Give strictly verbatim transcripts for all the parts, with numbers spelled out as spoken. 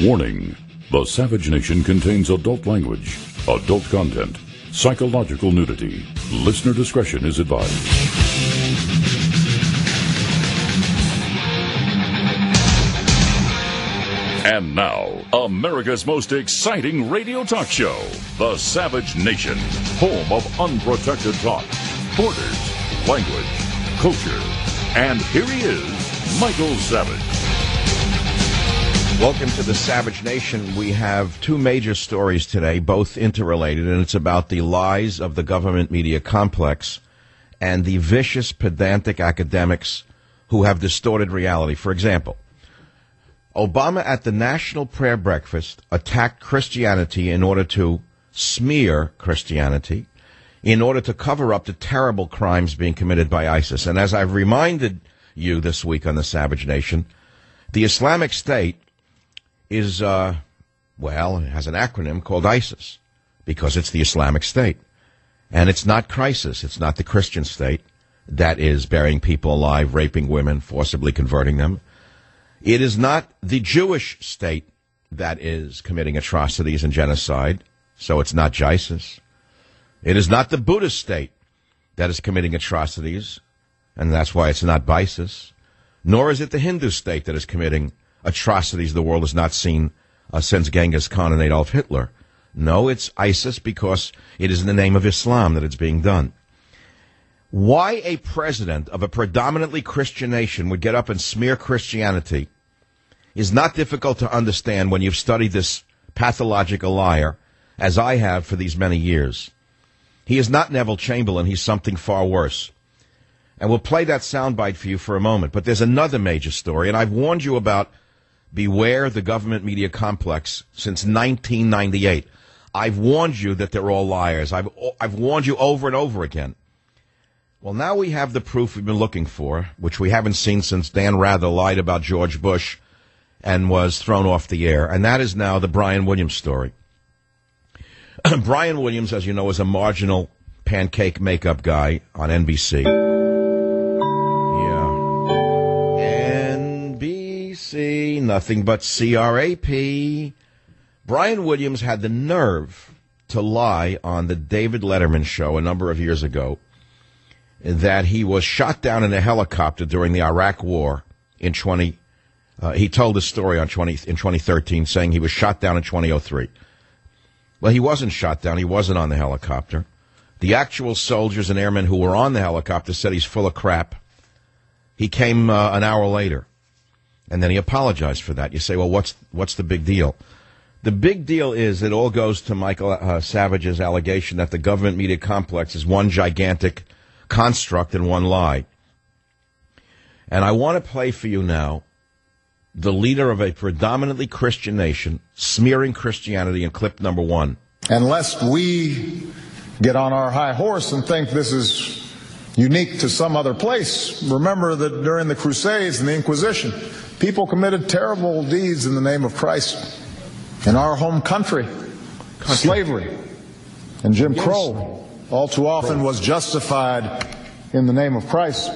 Warning: the Savage Nation contains adult language, adult content, psychological nudity. Listener discretion is advised. And now, America's most exciting radio talk show, The Savage Nation, home of unprotected talk, borders, language, culture. And here he is, Michael Savage. Welcome to The Savage Nation. We have two major stories today, both interrelated, and it's about the lies of the government media complex and the vicious, pedantic academics who have distorted reality. For example, Obama at the National Prayer Breakfast attacked Christianity in order to smear Christianity, in order to cover up the terrible crimes being committed by ISIS. And as I've reminded you this week on the Savage Nation, the Islamic State is, uh, well, it has an acronym called ISIS, because it's the Islamic State. And it's not crisis. It's not the Christian state that is burying people alive, raping women, forcibly converting them. It is not the Jewish state that is committing atrocities and genocide, so it's not ISIS. It is not the Buddhist state that is committing atrocities, and that's why it's not ISIS. Nor is it the Hindu state that is committing atrocities the world has not seen uh, since Genghis Khan and Adolf Hitler. No, it's ISIS because it is in the name of Islam that it's being done. Why a president of a predominantly Christian nation would get up and smear Christianity is not difficult to understand when you've studied this pathological liar, as I have for these many years. He is not Neville Chamberlain. He's something far worse. And we'll play that soundbite for you for a moment. But there's another major story, and I've warned you about beware the government media complex since nineteen ninety-eight. I've warned you that they're all liars. I've, I've warned you over and over again. Well, now we have the proof we've been looking for, which we haven't seen since Dan Rather lied about George Bush and was thrown off the air, and that is now the Brian Williams story. Brian Williams, as you know, is a marginal pancake makeup guy on N B C. See, nothing but C R A P. Brian Williams had the nerve to lie on the David Letterman show a number of years ago that he was shot down in a helicopter during the Iraq War in twenty. Uh, he told the story on twenty in twenty thirteen, saying he was shot down in twenty oh three. Well, he wasn't shot down. He wasn't on the helicopter. The actual soldiers and airmen who were on the helicopter said he's full of crap. He came uh, an hour later. And then he apologized for that. You say, well, what's what's the big deal? The big deal is it all goes to Michael uh, Savage's allegation that the government media complex is one gigantic construct and one lie. And I want to play for you now the leader of a predominantly Christian nation smearing Christianity in clip number one. And lest we get on our high horse and think this is unique to some other place, remember that during the Crusades and the Inquisition, people committed terrible deeds in the name of Christ. In our home country, country. Slavery and Jim yes. Crow all too often Crow. was justified in the name of Christ.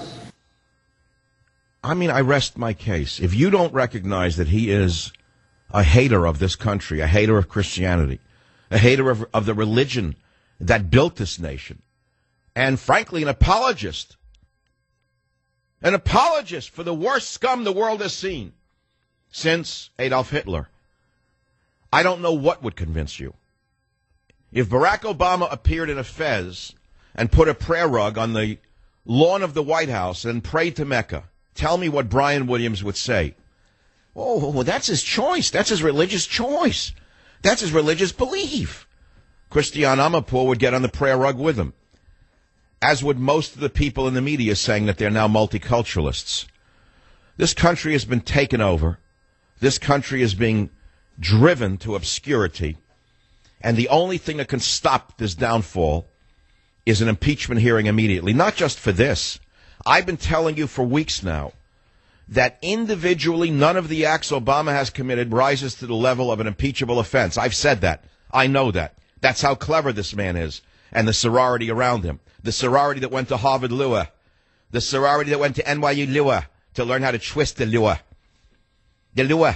I mean, I rest my case. If you don't recognize that he is a hater of this country, a hater of Christianity, a hater of, of the religion that built this nation, and frankly, an apologist, an apologist for the worst scum the world has seen since Adolf Hitler, I don't know what would convince you. If Barack Obama appeared in a fez and put a prayer rug on the lawn of the White House and prayed to Mecca, tell me what Brian Williams would say. Oh, well, that's his choice. That's his religious choice. That's his religious belief. Christiane Amanpour would get on the prayer rug with him, as would most of the people in the media saying that they're now multiculturalists. This country has been taken over. This country is being driven to obscurity. And the only thing that can stop this downfall is an impeachment hearing immediately. Not just for this. I've been telling you for weeks now that individually none of the acts Obama has committed rises to the level of an impeachable offense. I've said that. I know that. That's how clever this man is, and the sorority around him. The sorority that went to Harvard Lua. The sorority that went to N Y U Lua to learn how to twist the Lua. The Lua.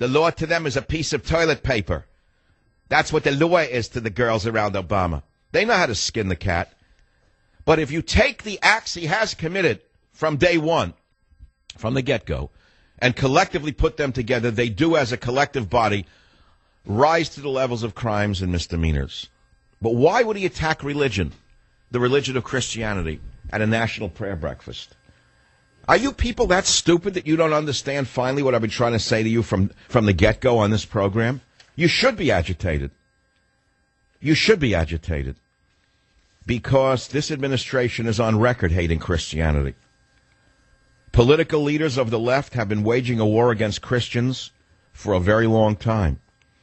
The law to them is a piece of toilet paper. That's what the law is to the girls around Obama. They know how to skin the cat. But if you take the acts he has committed from day one, from the get-go, and collectively put them together, they do, as a collective body, rise to the levels of crimes and misdemeanors. But why would he attack religion, the religion of Christianity, at a national prayer breakfast? Are you people that stupid that you don't understand finally what I've been trying to say to you from, from the get-go on this program? You should be agitated. You should be agitated. Because this administration is on record hating Christianity. Political leaders of the left have been waging a war against Christians for a very long time.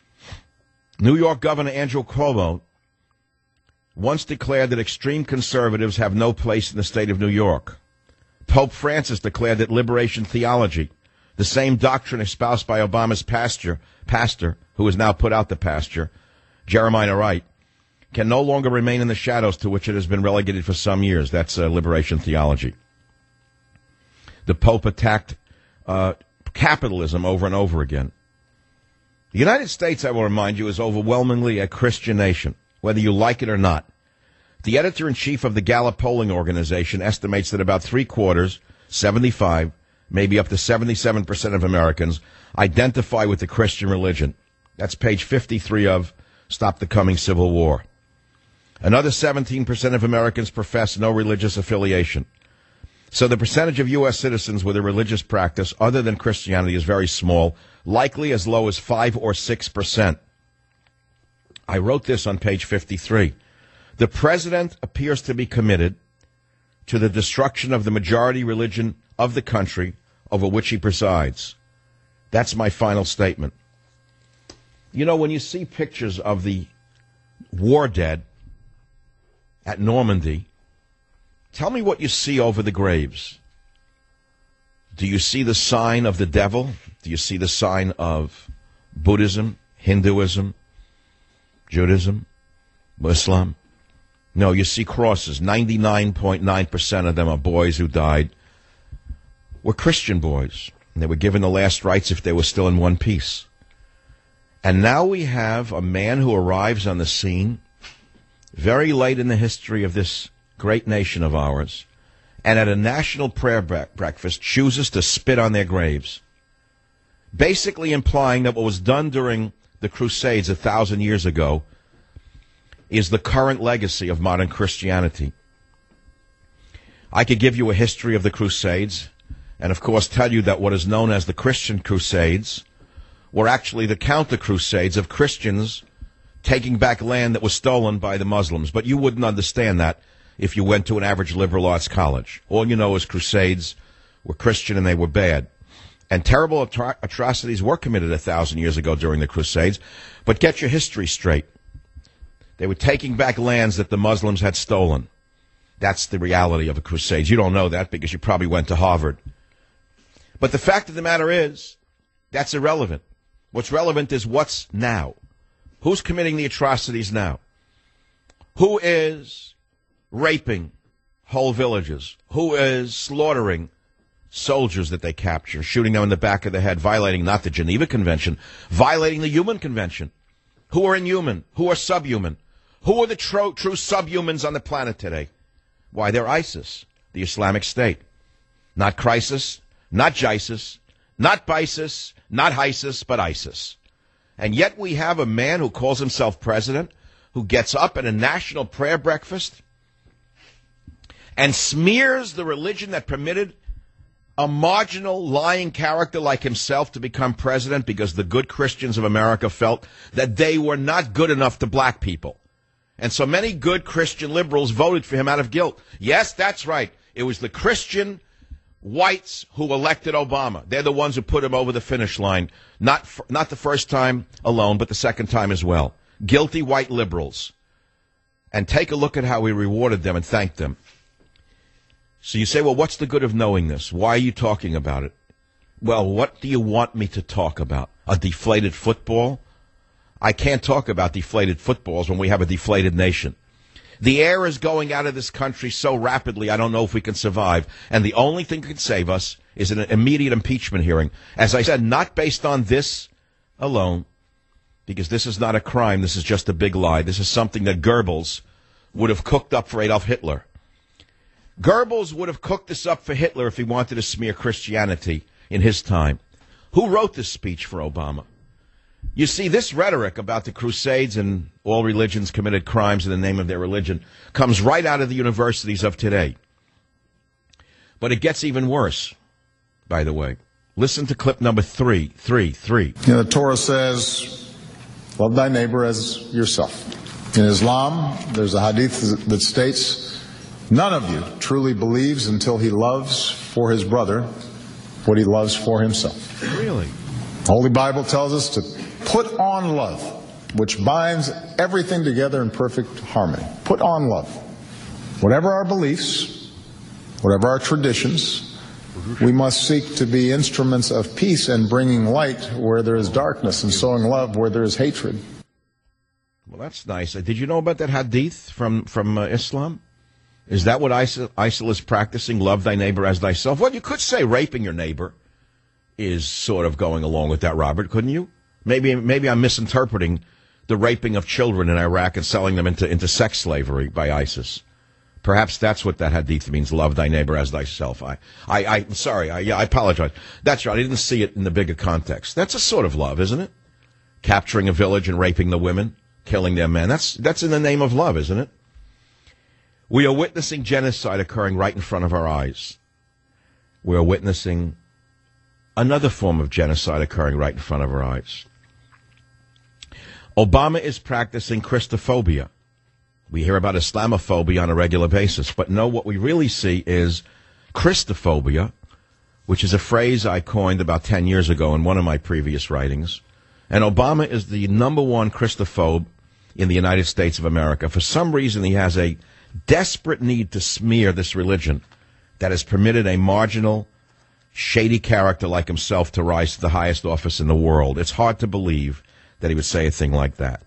New York Governor Andrew Cuomo once declared that extreme conservatives have no place in the state of New York. Pope Francis declared that liberation theology, the same doctrine espoused by Obama's pastor, pastor, who has now put out the pasture, Jeremiah Wright, can no longer remain in the shadows to which it has been relegated for some years. That's uh, liberation theology. The Pope attacked uh, capitalism over and over again. The United States, I will remind you, is overwhelmingly a Christian nation, whether you like it or not. The editor-in-chief of the Gallup polling organization estimates that about three-quarters, seventy-five, maybe up to seventy-seven percent of Americans identify with the Christian religion. That's page fifty-three of Stop the Coming Civil War. Another seventeen percent of Americans profess no religious affiliation. So the percentage of U S citizens with a religious practice other than Christianity is very small, likely as low as five or six percent. I wrote this on page fifty-three. The president appears to be committed to the destruction of the majority religion of the country over which he presides. That's my final statement. You know, when you see pictures of the war dead at Normandy, tell me what you see over the graves. Do you see the sign of the devil? Do you see the sign of Buddhism, Hinduism, Judaism, Islam? No, you see crosses. ninety-nine point nine percent of them are boys who died were Christian boys. And they were given the last rites if they were still in one piece. And now we have a man who arrives on the scene very late in the history of this great nation of ours, and at a national prayer bre- breakfast chooses to spit on their graves, basically implying that what was done during the Crusades a thousand years ago is the current legacy of modern Christianity. I could give you a history of the Crusades, and of course tell you that what is known as the Christian Crusades were actually the counter-crusades of Christians taking back land that was stolen by the Muslims. But you wouldn't understand that if you went to an average liberal arts college. All you know is crusades were Christian and they were bad. And terrible atro- atrocities were committed a thousand years ago during the Crusades. But get your history straight. They were taking back lands that the Muslims had stolen. That's the reality of a crusade. You don't know that because you probably went to Harvard. But the fact of the matter is, that's irrelevant. What's relevant is what's now. Who's committing the atrocities now? Who is raping whole villages? Who is slaughtering soldiers that they capture, shooting them in the back of the head, violating not the Geneva Convention, violating the Human Convention? Who are inhuman? Who are subhuman? Who are the tro- true subhumans on the planet today? Why, they're ISIS, the Islamic State. Not Crisis, not JISIS, not BISIS, not HISIS, but ISIS. And yet we have a man who calls himself president, who gets up at a national prayer breakfast and smears the religion that permitted a marginal lying character like himself to become president because the good Christians of America felt that they were not good enough to black people. And so many good Christian liberals voted for him out of guilt. Yes, that's right. It was the Christian whites who elected Obama. They're the ones who put him over the finish line. Not for, not the first time alone, but the second time as well. Guilty white liberals. And take a look at how we rewarded them and thanked them. So you say, well, what's the good of knowing this? Why are you talking about it? Well, what do you want me to talk about? A deflated football? I can't talk about deflated footballs when we have a deflated nation. The air is going out of this country so rapidly, I don't know if we can survive. And the only thing that can save us is an immediate impeachment hearing. As I said, not based on this alone, because this is not a crime, this is just a big lie. This is something that Goebbels would have cooked up for Adolf Hitler. Goebbels would have cooked this up for Hitler if he wanted to smear Christianity in his time. Who wrote this speech for Obama? You see, this rhetoric about the Crusades and all religions committed crimes in the name of their religion comes right out of the universities of today. But it gets even worse, by the way. Listen to clip number three, three, three. You know, the Torah says, love thy neighbor as yourself. In Islam, there's a hadith that states, none of you truly believes until he loves for his brother what he loves for himself. Really? The Holy Bible tells us to put on love, which binds everything together in perfect harmony. Put on love. Whatever our beliefs, whatever our traditions, we must seek to be instruments of peace and bringing light where there is darkness and sowing love where there is hatred. Well, that's nice. Did you know about that hadith from, from uh, Islam? Is that what ISIL, ISIL is practicing, love thy neighbor as thyself? Well, you could say raping your neighbor is sort of going along with that, Robert, couldn't you? Maybe maybe I'm misinterpreting the raping of children in Iraq and selling them into, into sex slavery by ISIS. Perhaps that's what that hadith means, love thy neighbor as thyself. I, I, I'm sorry, I, yeah, I apologize. That's right, I didn't see it in the bigger context. That's a sort of love, isn't it? Capturing a village and raping the women, killing their men. That's, that's in the name of love, isn't it? We are witnessing genocide occurring right in front of our eyes. We are witnessing another form of genocide occurring right in front of our eyes. Obama is practicing Christophobia. We hear about Islamophobia on a regular basis, but no, what we really see is Christophobia, which is a phrase I coined about ten years ago in one of my previous writings. And Obama is the number one Christophobe in the United States of America. For some reason, he has a desperate need to smear this religion that has permitted a marginal, shady character like himself to rise to the highest office in the world. It's hard to believe that he would say a thing like that.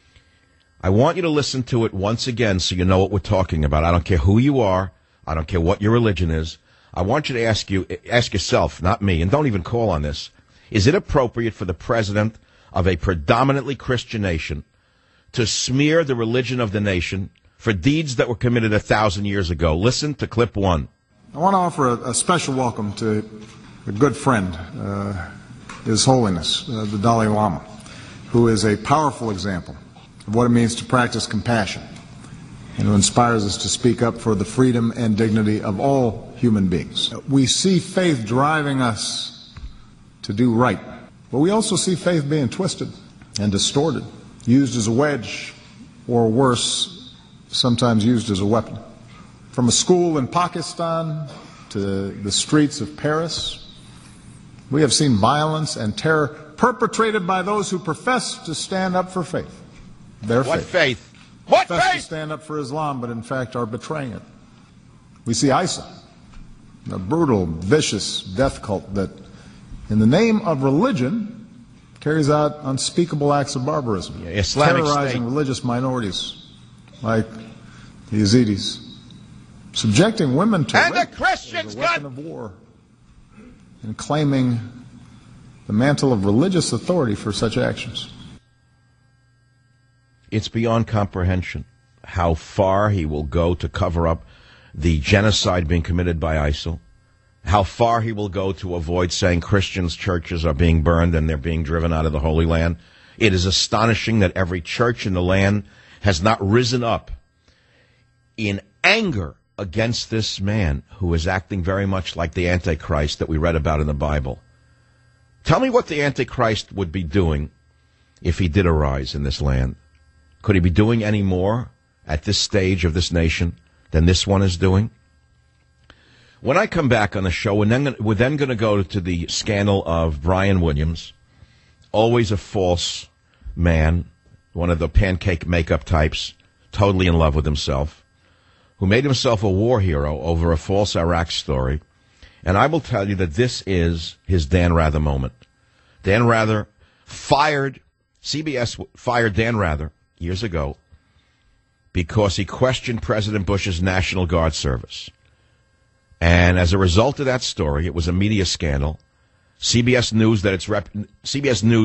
I want you to listen to it once again so you know what we're talking about. I don't care who you are. I don't care what your religion is. I want you to ask you, ask yourself, not me, and don't even call on this. Is it appropriate for the president of a predominantly Christian nation to smear the religion of the nation for deeds that were committed a thousand years ago? Listen to clip one. I want to offer a, a special welcome to a good friend, uh, His Holiness, uh, the Dalai Lama, who is a powerful example of what it means to practice compassion and who inspires us to speak up for the freedom and dignity of all human beings. We see faith driving us to do right, but we also see faith being twisted and distorted, used as a wedge, or worse, sometimes used as a weapon. From a school in Pakistan to the streets of Paris, we have seen violence and terror perpetrated by those who profess to stand up for faith. Their What faith. faith? What Profess to faith? stand up for Islam, but in fact are betraying it. We see ISIL, a brutal, vicious death cult that, in the name of religion, carries out unspeakable acts of barbarism, Yeah, Islamic terrorizing State. religious minorities like the Yazidis, subjecting women to And the rape Christians as a weapon got- of war, and claiming the mantle of religious authority for such actions. It's beyond comprehension how far he will go to cover up the genocide being committed by ISIL, how far he will go to avoid saying Christians' churches are being burned and they're being driven out of the Holy Land. It is astonishing that every church in the land has not risen up in anger against this man who is acting very much like the Antichrist that we read about in the Bible. Tell me what the Antichrist would be doing if he did arise in this land. Could he be doing any more at this stage of this nation than this one is doing? When I come back on the show, we're then, we're then going to go to the scandal of Brian Williams, always a false man, one of the pancake makeup types, totally in love with himself, who made himself a war hero over a false Iraq story. And I will tell you that this is his Dan Rather moment. Dan Rather fired, C B S fired Dan Rather years ago because he questioned President Bush's National Guard service. And as a result of that story, it was a media scandal. C B S News that its rep, C B S News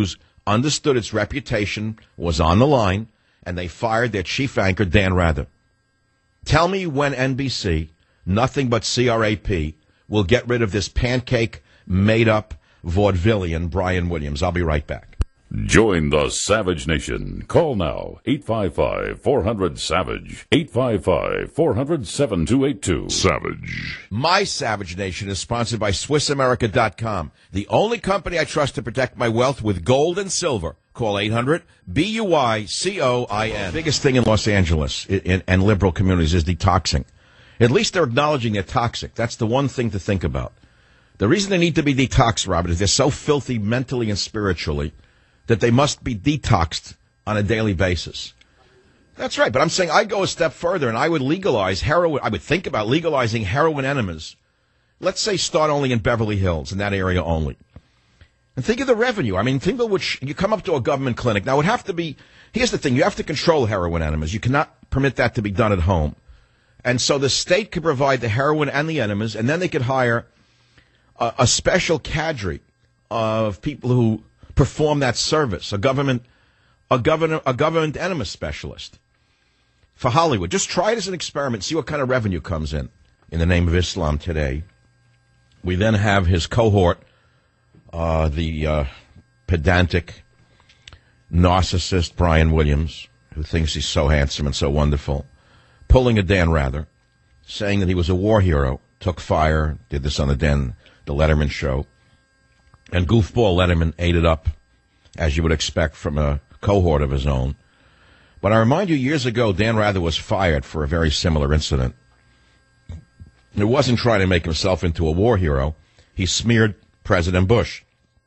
understood its reputation was on the line, and they fired their chief anchor, Dan Rather. Tell me when N B C, nothing but C R A P, will get rid of this pancake, made-up vaudevillian Brian Williams. I'll be right back. Join the Savage Nation. Call now, eight five five, four hundred, SAVAGE, eight five five, four hundred, seven two eight two. Savage. My Savage Nation is sponsored by Swiss America dot com, the only company I trust to protect my wealth with gold and silver. Call eight hundred, B U I C O I N. The biggest thing in Los Angeles in, in, and liberal communities is detoxing. At least they're acknowledging they're toxic. That's the one thing to think about. The reason they need to be detoxed, Robert, is they're so filthy mentally and spiritually that they must be detoxed on a daily basis. That's right, but I'm saying I'd go a step further, and I would legalize heroin. I would think about legalizing heroin enemas. Let's say start only in Beverly Hills, in that area only. And think of the revenue. I mean, think of which you come up to a government clinic. Now, it would have to be, here's the thing, you have to control heroin enemas. You cannot permit that to be done at home. And so the state could provide the heroin and the enemas, and then they could hire a, a special cadre of people who perform that service, a government, a governor, a government enema specialist for Hollywood. Just try it as an experiment, see what kind of revenue comes in, in the name of Islam today. We then have his cohort, uh, the uh, pedantic narcissist Brian Williams, who thinks he's so handsome and so wonderful, pulling a Dan Rather, saying that he was a war hero, took fire, did this on the Dan, the Letterman show. And goofball Letterman ate it up, as you would expect from a cohort of his own. But I remind you, years ago, Dan Rather was fired for a very similar incident. He wasn't trying to make himself into a war hero. He smeared President Bush.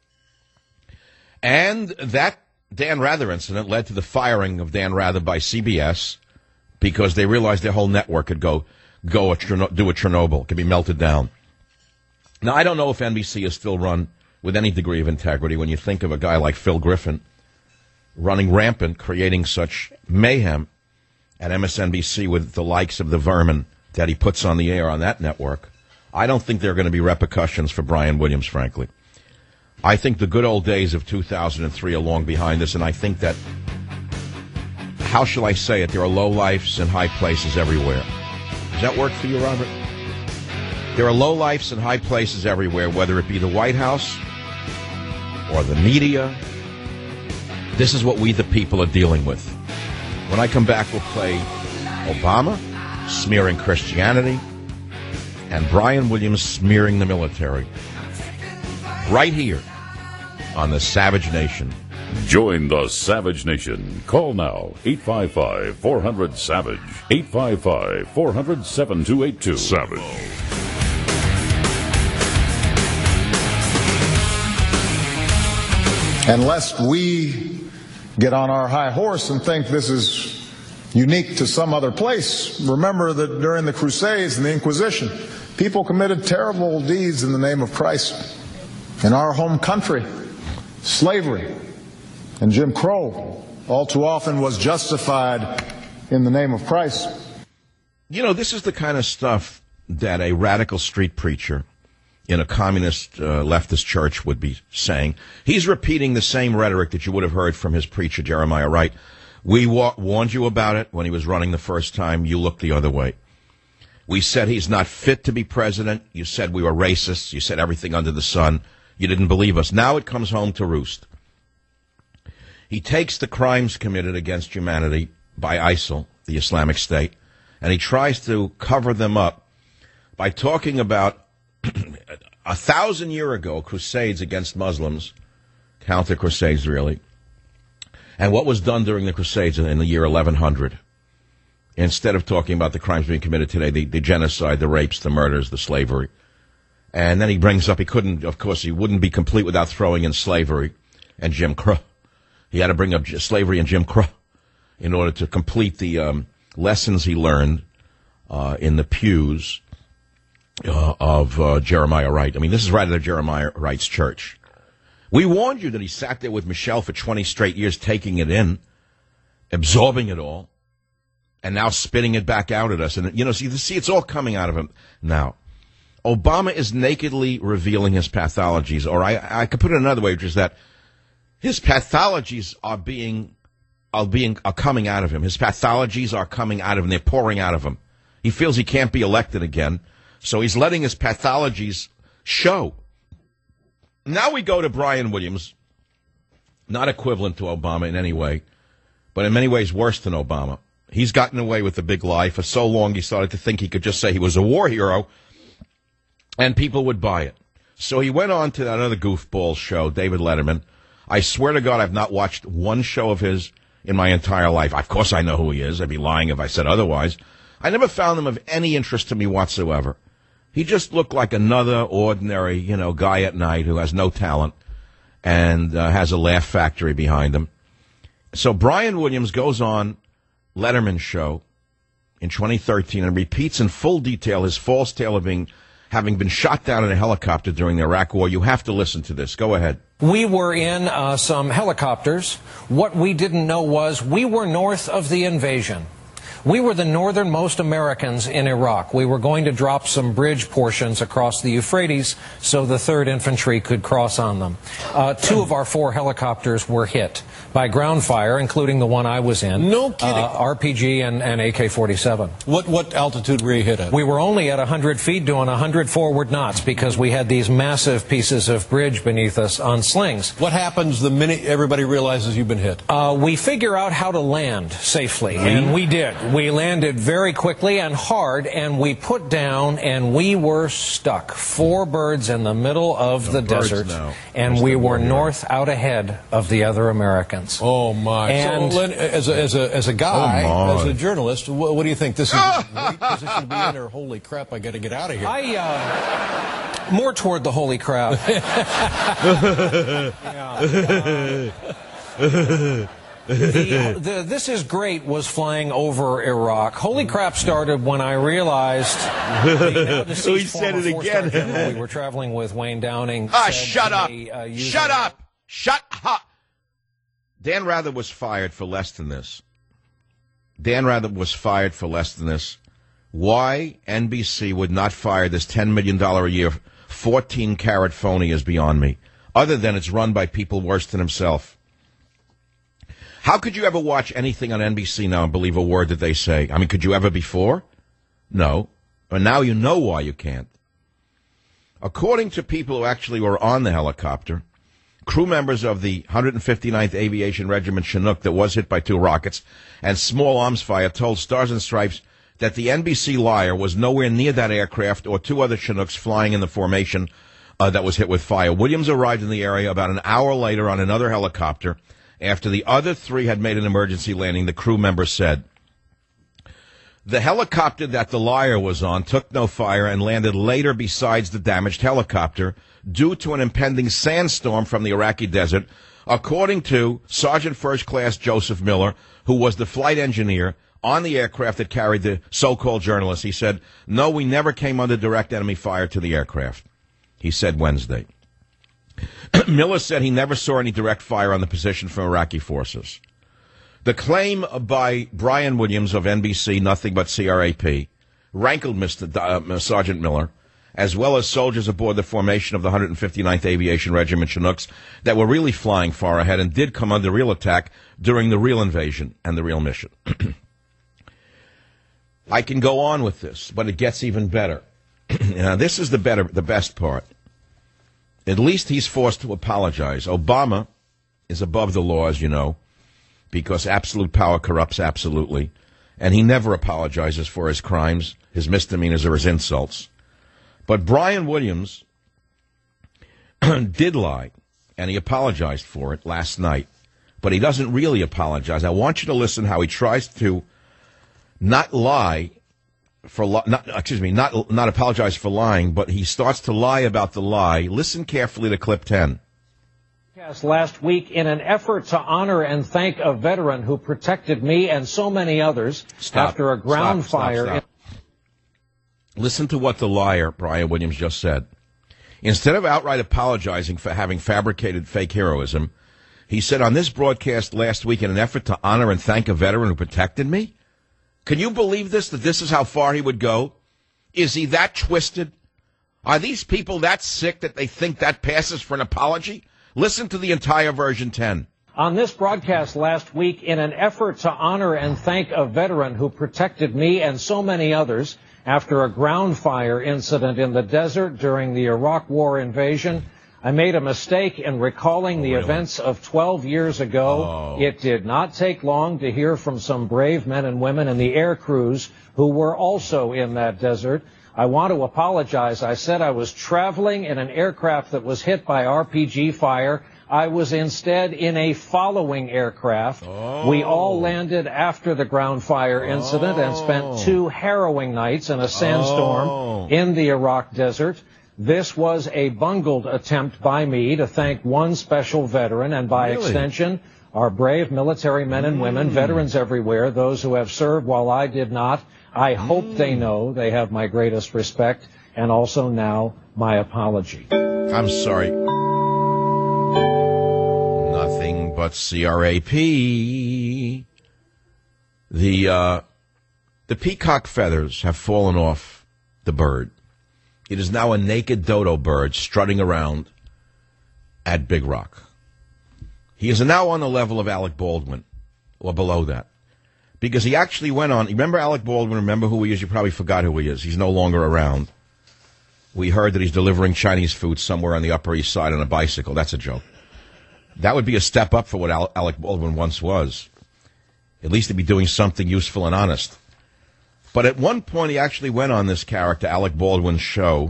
And that Dan Rather incident led to the firing of Dan Rather by C B S because they realized their whole network could go, go a Cherno- do a Chernobyl, could be melted down. Now, I don't know if N B C is still run with any degree of integrity when you think of a guy like Phil Griffin running rampant, creating such mayhem at M S N B C with the likes of the vermin that he puts on the air on that network. I don't think there are going to be repercussions for Brian Williams, frankly. I think the good old days of two thousand three are long behind us, and I think that, how shall I say it, there are lowlifes and high places everywhere. Does that work for you, Robert? There are lowlifes and high places everywhere, whether it be the White House or the media. This is what we the people are dealing with. When I come back, we'll play Obama smearing Christianity and Brian Williams smearing the military. Right here on the Savage Nation. Join the Savage Nation. Call now, eight five five, four hundred, SAVAGE, eight five five, four hundred, seven two eight two. Savage. And lest we get on our high horse and think this is unique to some other place, remember that during the Crusades and the Inquisition, people committed terrible deeds in the name of Christ. In our home country, slavery and Jim Crow all too often was justified in the name of Christ. You know, this is the kind of stuff that a radical street preacher in a communist uh, leftist church would be saying. He's repeating the same rhetoric that you would have heard from his preacher, Jeremiah Wright. We wa- warned you about it when he was running the first time. You looked the other way. We said he's not fit to be president. You said we were racists. You said everything under the sun. You didn't believe us. Now it comes home to roost. He takes the crimes committed against humanity by ISIL, the Islamic State, and he tries to cover them up by talking about a thousand year ago crusades against Muslims, counter crusades really, and what was done during the crusades in the year eleven hundred. Instead of talking about the crimes being committed today, the, the genocide, the rapes, the murders, the slavery. And then he brings up, he couldn't, of course, he wouldn't be complete without throwing in slavery and Jim Crow. He had to bring up slavery and Jim Crow in order to complete the um, lessons he learned uh, in the pews uh, of uh, Jeremiah Wright. I mean, this is right out of Jeremiah Wright's church. We warned you that he sat there with Michelle for twenty straight years, taking it in, absorbing it all, and now spitting it back out at us. And, you know, see, see it's all coming out of him now. Obama is nakedly revealing his pathologies, or I, I could put it another way, which is that his pathologies are being are being are coming out of him. His pathologies are coming out of him. They're pouring out of him. He feels he can't be elected again, so he's letting his pathologies show. Now we go to Brian Williams, not equivalent to Obama in any way, but in many ways worse than Obama. He's gotten away with the big lie. For so long, he started to think he could just say he was a war hero, and people would buy it. So he went on to that other goofball show, David Letterman. I swear to God, I've not watched one show of his in my entire life. Of course I know who he is. I'd be lying if I said otherwise. I never found him of any interest to me whatsoever. He just looked like another ordinary, you know, guy at night who has no talent and uh, has a laugh factory behind him. So Brian Williams goes on Letterman's show in twenty thirteen and repeats in full detail his false tale of being, having been shot down in a helicopter during the Iraq War. You have to listen to this. Go ahead. We were in uh, some helicopters. What we didn't know was we were north of the invasion. We were the northernmost Americans in Iraq. We were going to drop some bridge portions across the Euphrates so the third Infantry could cross on them. Uh, two of our four helicopters were hit by ground fire, including the one I was in. No kidding. Uh, R P G and, and A K forty-seven. What what altitude were you hit at? We were only at one hundred feet doing one hundred forward knots because we had these massive pieces of bridge beneath us on slings. What happens the minute everybody realizes you've been hit? Uh, we figure out how to land safely, and we did. We landed very quickly and hard, and we put down, and we were stuck. Four birds in the middle of the desert, and we were north out ahead of the other Americans. Oh, my. And so, Len, as a, as a, as a guy, Oh, as a journalist, what, what do you think? This is a great position to be in, or holy crap, I got to get out of here? I, uh, more toward the holy crap. yeah. uh, The, the This Is Great was flying over Iraq. Holy crap started when I realized the, the He said it again. General we were traveling with, Wayne Downing. Ah, said shut to up. me, uh, using- Shut up. Shut up. Dan Rather was fired for less than this. Dan Rather was fired for less than this. Why N B C would not fire this ten million dollars a year, fourteen carat phony is beyond me, other than it's run by people worse than himself. How could you ever watch anything on N B C now and believe a word that they say? I mean, could you ever before? No. But now you know why you can't. According to people who actually were on the helicopter, crew members of the one hundred fifty-ninth Aviation Regiment Chinook that was hit by two rockets and small arms fire told Stars and Stripes that the N B C liar was nowhere near that aircraft or two other Chinooks flying in the formation uh, that was hit with fire. Williams arrived in the area about an hour later on another helicopter. After the other three had made an emergency landing, the crew member said, the helicopter that the liar was on took no fire and landed later besides the damaged helicopter due to an impending sandstorm from the Iraqi desert, according to Sergeant First Class Joseph Miller, who was the flight engineer on the aircraft that carried the so-called journalist. He said, no, we never came under direct enemy fire to the aircraft. He said Wednesday. Miller said he never saw any direct fire on the position from Iraqi forces. The claim by Brian Williams of N B C, nothing but C R A P, rankled Mister D- uh, Sergeant Miller, as well as soldiers aboard the formation of the one hundred fifty-ninth Aviation Regiment Chinooks that were really flying far ahead and did come under real attack during the real invasion and the real mission. I can go on with this, but it gets even better. Now, this is the better, the best part. At least he's forced to apologize. Obama is above the law, as you know, because absolute power corrupts absolutely, and he never apologizes for his crimes, his misdemeanors, or his insults. But Brian Williams did lie, and he apologized for it last night, but he doesn't really apologize. I want you to listen how he tries to not lie for li- not excuse me, not not apologize for lying, but he starts to lie about the lie. Listen carefully to clip ten. Last week in an effort to honor and thank a veteran who protected me and so many others Stop. after a ground Stop, fire. Stop, stop. Listen to what the liar, Brian Williams, just said. Instead of outright apologizing for having fabricated fake heroism, he said on this broadcast last week in an effort to honor and thank a veteran who protected me. Can you believe this, that this is how far he would go? Is he that twisted? Are these people that sick that they think that passes for an apology? Listen to the entire version ten. On this broadcast last week, in an effort to honor and thank a veteran who protected me and so many others after a ground fire incident in the desert during the Iraq War invasion, I made a mistake in recalling Oh, the really? events of twelve years ago. Oh. It did not take long to hear from some brave men and women in the air crews who were also in that desert. I want to apologize. I said I was traveling in an aircraft that was hit by R P G fire. I was instead in a following aircraft. Oh. We all landed after the ground fire incident and spent two harrowing nights in a sandstorm Oh. in the Iraq desert. This was a bungled attempt by me to thank one special veteran and by Really? extension our brave military men and women, veterans everywhere, those who have served while I did not. I hope they know they have my greatest respect and also now my apology. I'm sorry. Nothing but C R A P. The, uh, the peacock feathers have fallen off the bird. It is now a naked dodo bird strutting around at Big Rock. He is now on the level of Alec Baldwin, or below that. Because he actually went on, remember Alec Baldwin, remember who he is? You probably forgot who he is. He's no longer around. We heard that he's delivering Chinese food somewhere on the Upper East Side on a bicycle. That's a joke. That would be a step up for what Al- Alec Baldwin once was. At least he'd be doing something useful and honest. But at one point, he actually went on this character, Alec Baldwin's show,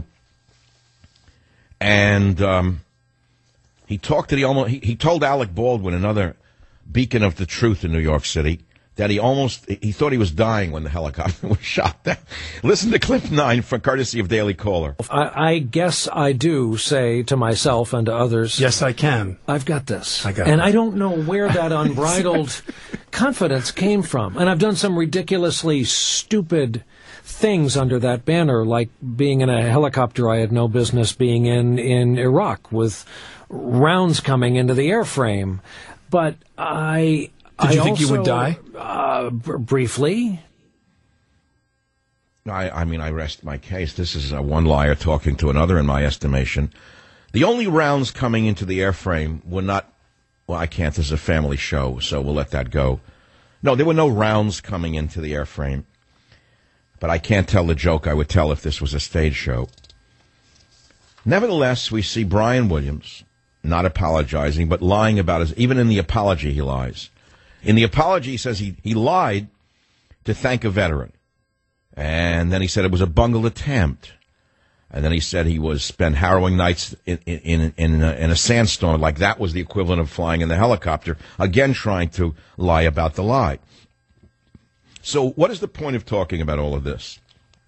and um, he talked to the almost. He, he told Alec Baldwin, another beacon of the truth in New York City, that he almost he thought he was dying when the helicopter was shot down. Listen to clip nine from courtesy of Daily Caller. I, I guess I do say to myself and to others, Yes, I can. I've got this. I got and this. I don't know where that unbridled confidence came from. And I've done some ridiculously stupid things under that banner, like being in a helicopter I had no business being in in Iraq with rounds coming into the airframe. But I... Did you I think you would also, die? Uh, br- briefly. I, I mean, I rest my case. This is a one liar talking to another, in my estimation. The only rounds coming into the airframe were not. Well, I can't. This is a family show, so we'll let that go. No, there were no rounds coming into the airframe. But I can't tell the joke I would tell if this was a stage show. Nevertheless, we see Brian Williams not apologizing, but lying about his. Even in the apology, he lies. In the apology, he says he, he lied to thank a veteran. And then he said it was a bungled attempt. And then he said he was spent harrowing nights in in in a, in a sandstorm, like that was the equivalent of flying in the helicopter. Again, trying to lie about the lie. So what is the point of talking about all of this?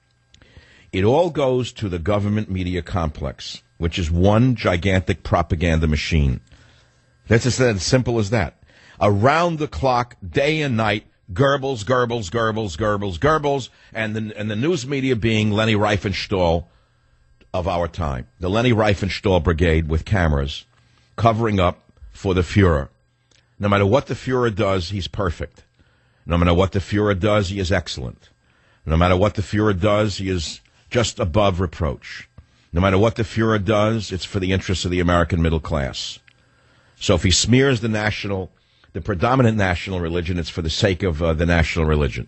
It all goes to the government media complex, which is one gigantic propaganda machine. That's just as simple as that. Around the clock, day and night, Goebbels, Goebbels, Goebbels, Goebbels, Goebbels, and the, and the news media being Leni Riefenstahl of our time. The Leni Riefenstahl Brigade with cameras covering up for the Fuhrer. No matter what the Fuhrer does, he's perfect. No matter what the Fuhrer does, he is excellent. No matter what the Fuhrer does, he is just above reproach. No matter what the Fuhrer does, it's for the interests of the American middle class. So if he smears the national... the predominant national religion, it's for the sake of uh, the national religion.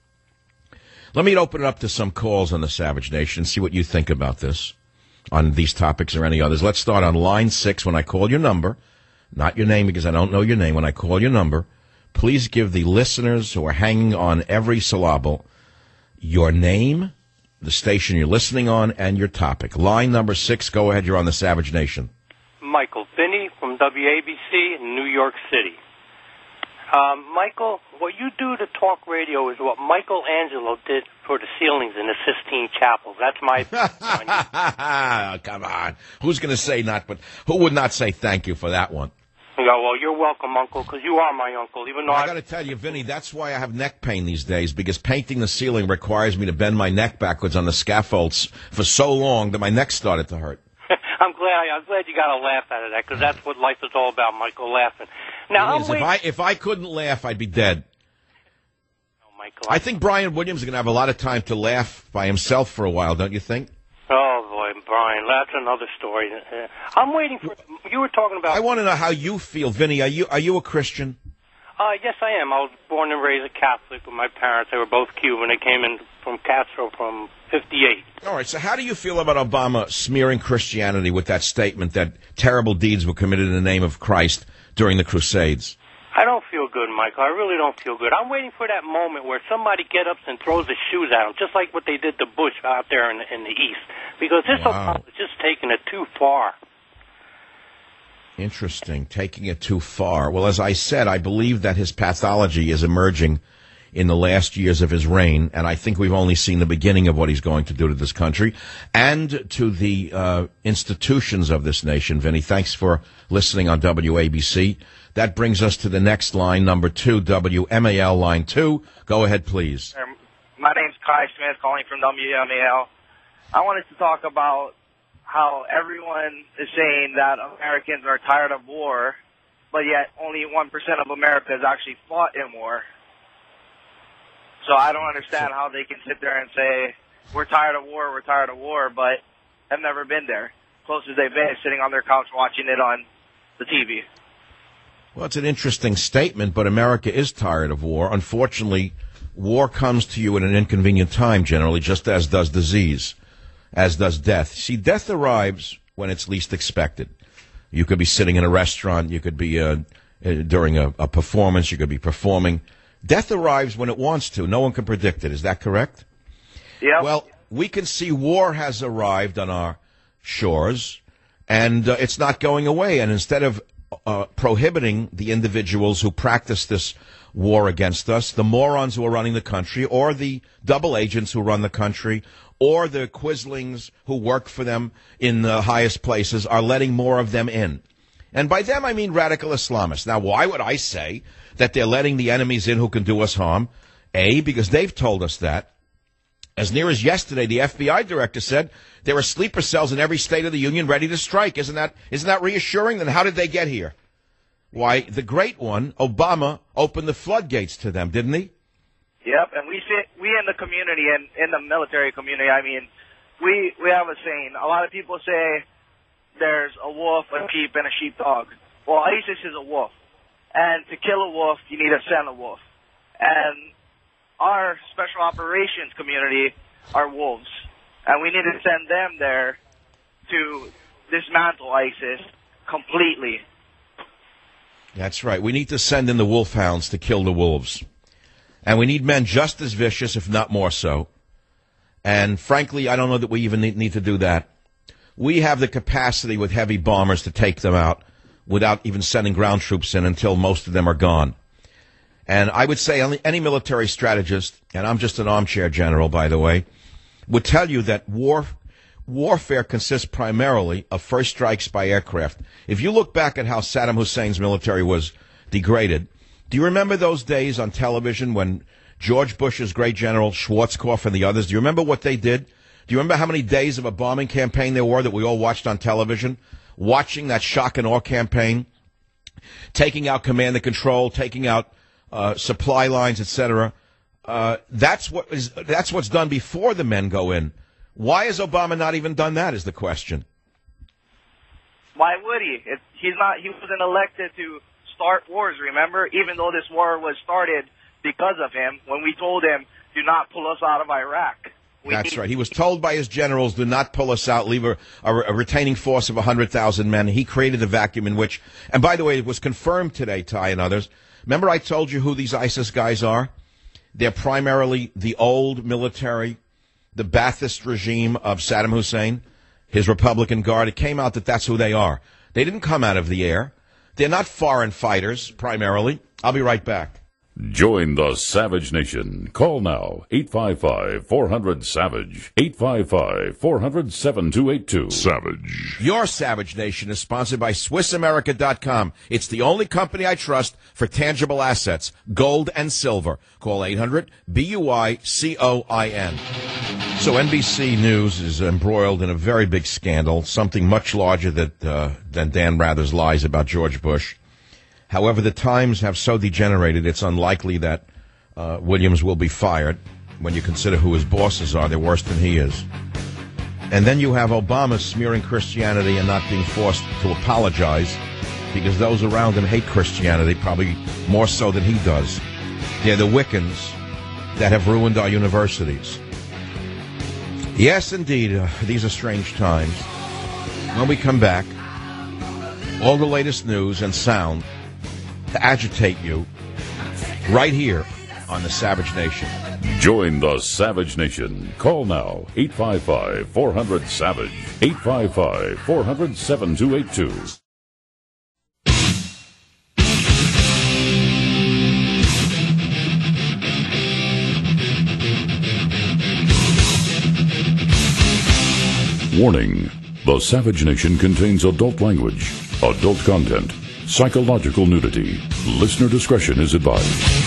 Let me open it up to some calls on the Savage Nation and see what you think about this, on these topics or any others. Let's start on line six. When I call your number, not your name because I don't know your name, when I call your number, please give the listeners who are hanging on every syllable your name, the station you're listening on, and your topic. Line number six, go ahead. You're on the Savage Nation. Michael Finney from W A B C in New York City. Um, Michael, what you do to talk radio is what Michelangelo did for the ceilings in the Sistine Chapel. That's my opinion. Come on. Who's going to say not, but who would not say thank you for that one? Yeah, well, you're welcome, Uncle, because you are my uncle, even though I I... got to tell you, Vinny, that's why I have neck pain these days, because painting the ceiling requires me to bend my neck backwards on the scaffolds for so long that my neck started to hurt. I'm glad I'm glad you got a laugh out of that, because that's what life is all about, Michael, laughing. Now, I'm if waiting... I if I couldn't laugh, I'd be dead. Oh, Michael, I think Brian Williams is going to have a lot of time to laugh by himself for a while, don't you think? Oh, boy. Brian, that's another story. Uh, I'm waiting for. You were talking about. I want to know how you feel, Vinny. Are you are you a Christian? Uh, yes, I am. I was born and raised a Catholic with my parents. They were both Cuban. They came in from Castro from fifty-eight. All right, so how do you feel about Obama smearing Christianity with that statement that terrible deeds were committed in the name of Christ during the Crusades? I don't feel good, Michael. I really don't feel good. I'm waiting for that moment where somebody gets up and throws his shoes at him, just like what they did to Bush out there in the, in the East. Because this Wow. Obama is just taking it too far. Interesting, taking it too far. Well, as I said, I believe that his pathology is emerging in the last years of his reign, and I think we've only seen the beginning of what he's going to do to this country and to the uh, institutions of this nation. Vinny, thanks for listening on W A B C. That brings us to the next line, number two, W M A L, line two. Go ahead, please. Um, my name's Kai Smith, calling from W M A L. I wanted to talk about how everyone is saying that Americans are tired of war, but yet only one percent of America has actually fought in war. So I don't understand how they can sit there and say, we're tired of war, we're tired of war, but have never been there. Closest they've been is sitting on their couch watching it on the T V. Well, it's an interesting statement, but America is tired of war. Unfortunately, war comes to you at an inconvenient time, generally, just as does disease, as does death. See, death arrives when it's least expected. You could be sitting in a restaurant, you could be uh, uh, during a, a performance, you could be performing. Death arrives when it wants to. No one can predict it. Is that correct? Yeah. Well, we can see war has arrived on our shores, and uh, it's not going away. And instead of uh, prohibiting the individuals who practice this war against us, the morons who are running the country, or the double agents who run the country, or the quislings who work for them in the highest places, are letting more of them in. And by them, I mean radical Islamists. Now, why would I say that they're letting the enemies in who can do us harm? A, because they've told us that. As near as yesterday, the F B I director said there are sleeper cells in every state of the union ready to strike. Isn't that isn't that reassuring? Then how did they get here? Why, the great one, Obama, opened the floodgates to them, didn't he? Yep, and we sit, we in the community and in the military community, I mean, we we have a saying. A lot of people say there's a wolf, a sheep, and a sheepdog. Well, ISIS is a wolf. And to kill a wolf, you need to send a wolf. And our special operations community are wolves. And we need to send them there to dismantle ISIS completely. That's right. We need to send in the wolfhounds to kill the wolves. And we need men just as vicious, if not more so. And frankly, I don't know that we even need, need to do that. We have the capacity with heavy bombers to take them out without even sending ground troops in until most of them are gone. And I would say any, any military strategist, and I'm just an armchair general, by the way, would tell you that war warfare consists primarily of first strikes by aircraft. If you look back at how Saddam Hussein's military was degraded, do you remember those days on television when George Bush's great general, Schwarzkopf, and the others, do you remember what they did? Do you remember how many days of a bombing campaign there were that we all watched on television? Watching that shock and awe campaign, taking out command and control, taking out uh, supply lines, et cetera. Uh, that's what is that's what's done before the men go in. Why has Obama not even done that? Is the question. Why would he? It, he's not. He wasn't elected to start wars. Remember, even though this war was started because of him, when we told him, "Do not pull us out of Iraq." We That's right. He was told by his generals, do not pull us out, leave a, a, a retaining force of one hundred thousand men. He created the vacuum in which, and by the way, it was confirmed today, Ty and others. Remember I told you who these ISIS guys are? They're primarily the old military, the Ba'athist regime of Saddam Hussein, his Republican Guard. It came out that that's who they are. They didn't come out of the air. They're not foreign fighters, primarily. I'll be right back. Join the Savage Nation. Call now, eight five five, four hundred, SAVAGE, eight five five, four hundred, seven two eight two. Savage. Your Savage Nation is sponsored by Swiss America dot com. It's the only company I trust for tangible assets, gold and silver. Call eight hundred, B U I C O I N. So N B C News is embroiled in a very big scandal, something much larger that, uh, than Dan Rather's lies about George Bush. However, the times have so degenerated, it's unlikely that uh, Williams will be fired. When you consider who his bosses are, they're worse than he is. And then you have Obama smearing Christianity and not being forced to apologize because those around him hate Christianity, probably more so than he does. They're the Wiccans that have ruined our universities. Yes, indeed, uh, these are strange times. When we come back, all the latest news and sound to agitate you right here on the Savage Nation. Join the Savage Nation. Call now, eight five five, four hundred, SAVAGE, eight five five, four hundred, seven two eight two. Warning, the Savage Nation contains adult language, adult content, psychological nudity. Listener discretion is advised.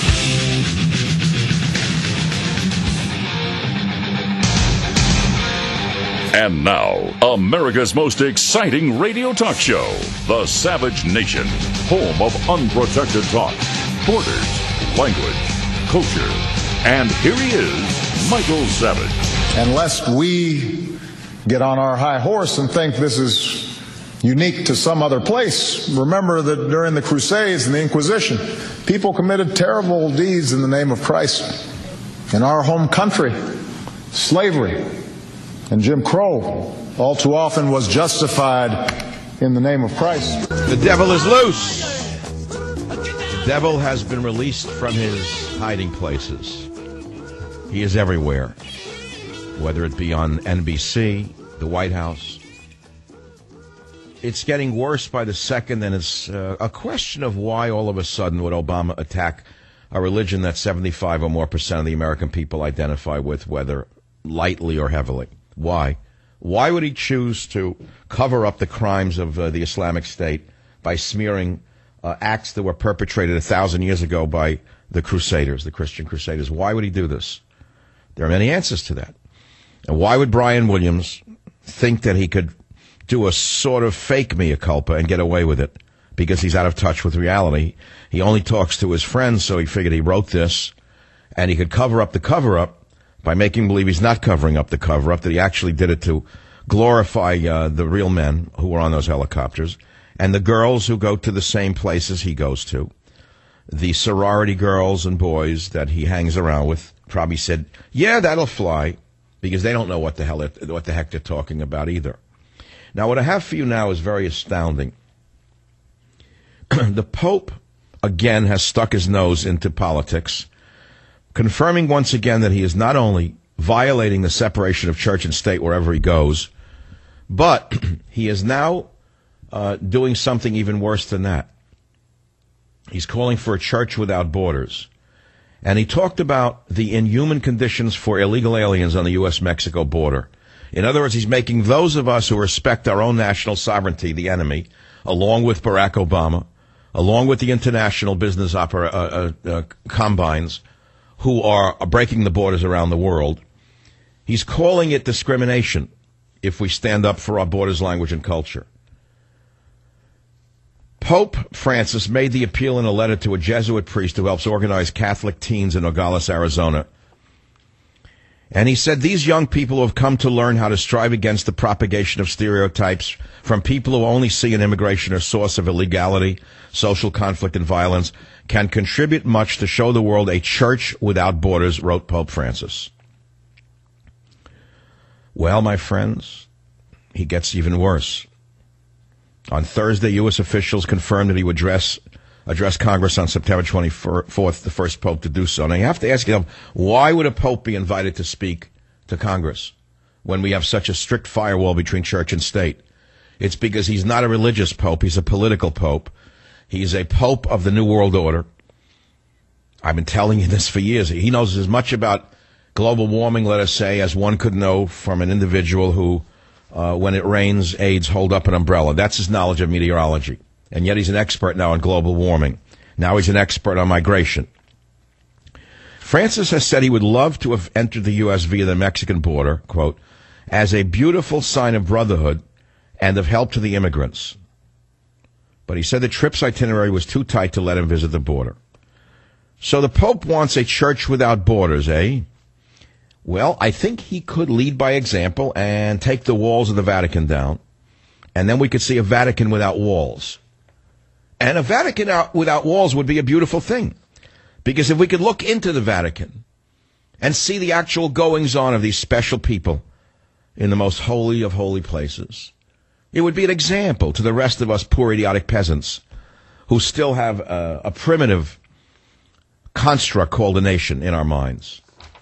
And now, America's most exciting radio talk show, The Savage Nation, home of unprotected talk, borders, language, culture. And here he is, Michael Savage. And lest we get on our high horse and think this is unique to some other place, remember that during the Crusades and the Inquisition, people committed terrible deeds in the name of Christ. In our home country, slavery and Jim Crow all too often was justified in the name of Christ. The devil is loose. The devil has been released from his hiding places. He is everywhere, whether it be on N B C, the White House. It's getting worse by the second, and it's uh, a question of why all of a sudden would Obama attack a religion that seventy-five or more percent of the American people identify with, whether lightly or heavily. Why? Why would he choose to cover up the crimes of uh, the Islamic State by smearing uh, acts that were perpetrated a thousand years ago by the Crusaders, the Christian Crusaders? Why would he do this? There are many answers to that. And why would Brian Williams think that he could do a sort of fake mea culpa and get away with it? Because he's out of touch with reality. He only talks to his friends, so he figured he wrote this, and he could cover up the cover-up by making believe he's not covering up the cover-up, that he actually did it to glorify uh, the real men who were on those helicopters, and the girls who go to the same places he goes to. The sorority girls and boys that he hangs around with probably said, yeah, that'll fly, because they don't know what the hell it, what the heck they're talking about either. Now, what I have for you now is very astounding. The Pope, again, has stuck his nose into politics, confirming once again that he is not only violating the separation of church and state wherever he goes, but he is now uh, doing something even worse than that. He's calling for a church without borders. And he talked about the inhuman conditions for illegal aliens on the U S Mexico border. In other words, he's making those of us who respect our own national sovereignty the enemy, along with Barack Obama, along with the international business opera, uh, uh, uh, combines, who are breaking the borders around the world. He's calling it discrimination if we stand up for our borders, language, and culture. Pope Francis made the appeal in a letter to a Jesuit priest who helps organize Catholic teens in Nogales, Arizona. And he said, these young people who have come to learn how to strive against the propagation of stereotypes from people who only see an immigration as source of illegality, social conflict, and violence can contribute much to show the world a church without borders, wrote Pope Francis. Well, my friends, he gets even worse. On Thursday, U S officials confirmed that he would address, address Congress on September twenty-fourth, the first pope to do so. Now, you have to ask yourself, why would a pope be invited to speak to Congress when we have such a strict firewall between church and state? It's because he's not a religious pope. He's a political pope. He's a pope of the New World Order. I've been telling you this for years. He knows as much about global warming, let us say, as one could know from an individual who, uh, when it rains, aides hold up an umbrella. That's his knowledge of meteorology. And yet he's an expert now on global warming. Now he's an expert on migration. Francis has said he would love to have entered the U S via the Mexican border, quote, as a beautiful sign of brotherhood and of help to the immigrants. But he said the trip's itinerary was too tight to let him visit the border. So the Pope wants a church without borders, eh? Well, I think he could lead by example and take the walls of the Vatican down, and then we could see a Vatican without walls. And a Vatican out without walls would be a beautiful thing, because if we could look into the Vatican and see the actual goings-on of these special people in the most holy of holy places, it would be an example to the rest of us poor idiotic peasants who still have a, a primitive construct called a nation in our minds.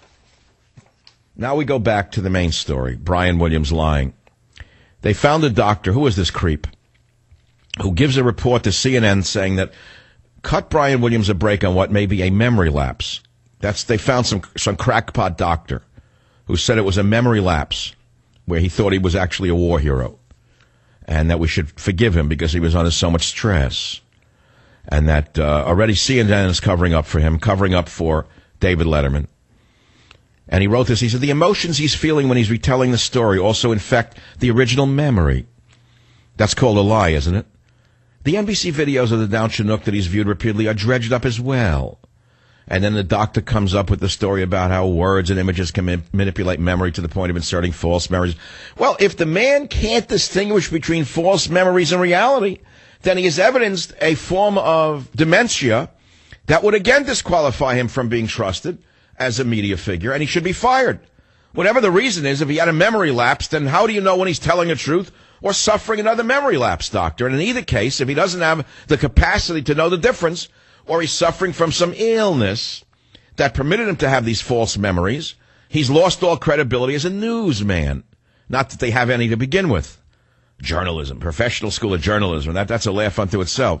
Now we go back to the main story, Brian Williams lying. They found a doctor, who is this creep, who gives a report to C N N saying that cut Brian Williams a break on what may be a memory lapse. That's they found some some crackpot doctor who said it was a memory lapse where he thought he was actually a war hero and that we should forgive him because he was under so much stress. And that uh, already C N N is covering up for him, covering up for David Letterman. And he wrote this. He said, the emotions he's feeling when he's retelling the story also infect the original memory. That's called a lie, isn't it? The N B C videos of the down Chinook that he's viewed repeatedly are dredged up as well. And then the doctor comes up with the story about how words and images can ma- manipulate memory to the point of inserting false memories. Well, if the man can't distinguish between false memories and reality, then he has evidenced a form of dementia that would again disqualify him from being trusted as a media figure, and he should be fired. Whatever the reason is, if he had a memory lapse, then how do you know when he's telling the truth or suffering another memory lapse, doctor? And in either case, if he doesn't have the capacity to know the difference, or he's suffering from some illness that permitted him to have these false memories, he's lost all credibility as a newsman. Not that they have any to begin with. Journalism, professional school of journalism, that, that's a laugh unto itself.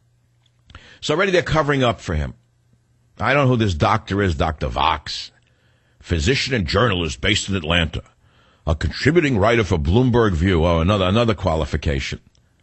So already they're covering up for him. I don't know who this doctor is, Doctor Vox. Physician and journalist based in Atlanta. A contributing writer for Bloomberg View. Oh, another another qualification.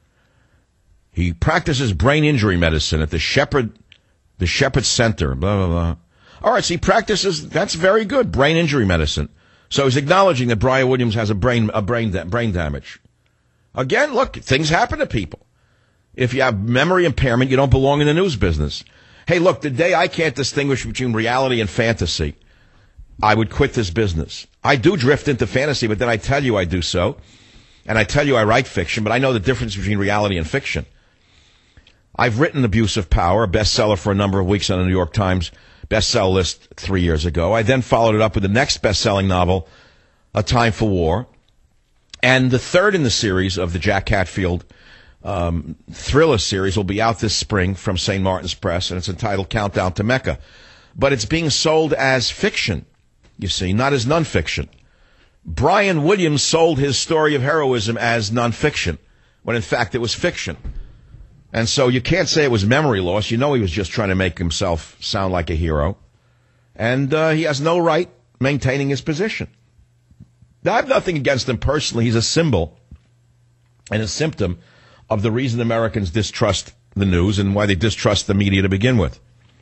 He practices brain injury medicine at the Shepherd, the Shepherd Center, blah, blah, blah. All right, so he practices, that's very good, brain injury medicine. So he's acknowledging that Brian Williams has a brain a brain da- brain damage. Again, look, things happen to people. If you have memory impairment, you don't belong in the news business. Hey, look, the day I can't distinguish between reality and fantasy, I would quit this business. I do drift into fantasy, but then I tell you I do so. And I tell you I write fiction, but I know the difference between reality and fiction. I've written Abuse of Power, a bestseller for a number of weeks on the New York Times bestseller list three years ago. I then followed it up with the next best-selling novel, A Time for War, and the third in the series of the Jack Hatfield um, thriller series will be out this spring from Saint Martin's Press, and it's entitled Countdown to Mecca. But it's being sold as fiction, you see, not as nonfiction. Brian Williams sold his story of heroism as nonfiction, when in fact it was fiction. And so you can't say it was memory loss. You know he was just trying to make himself sound like a hero. And uh, he has no right maintaining his position. Now, I have nothing against him personally. He's a symbol and a symptom of the reason Americans distrust the news and why they distrust the media to begin with.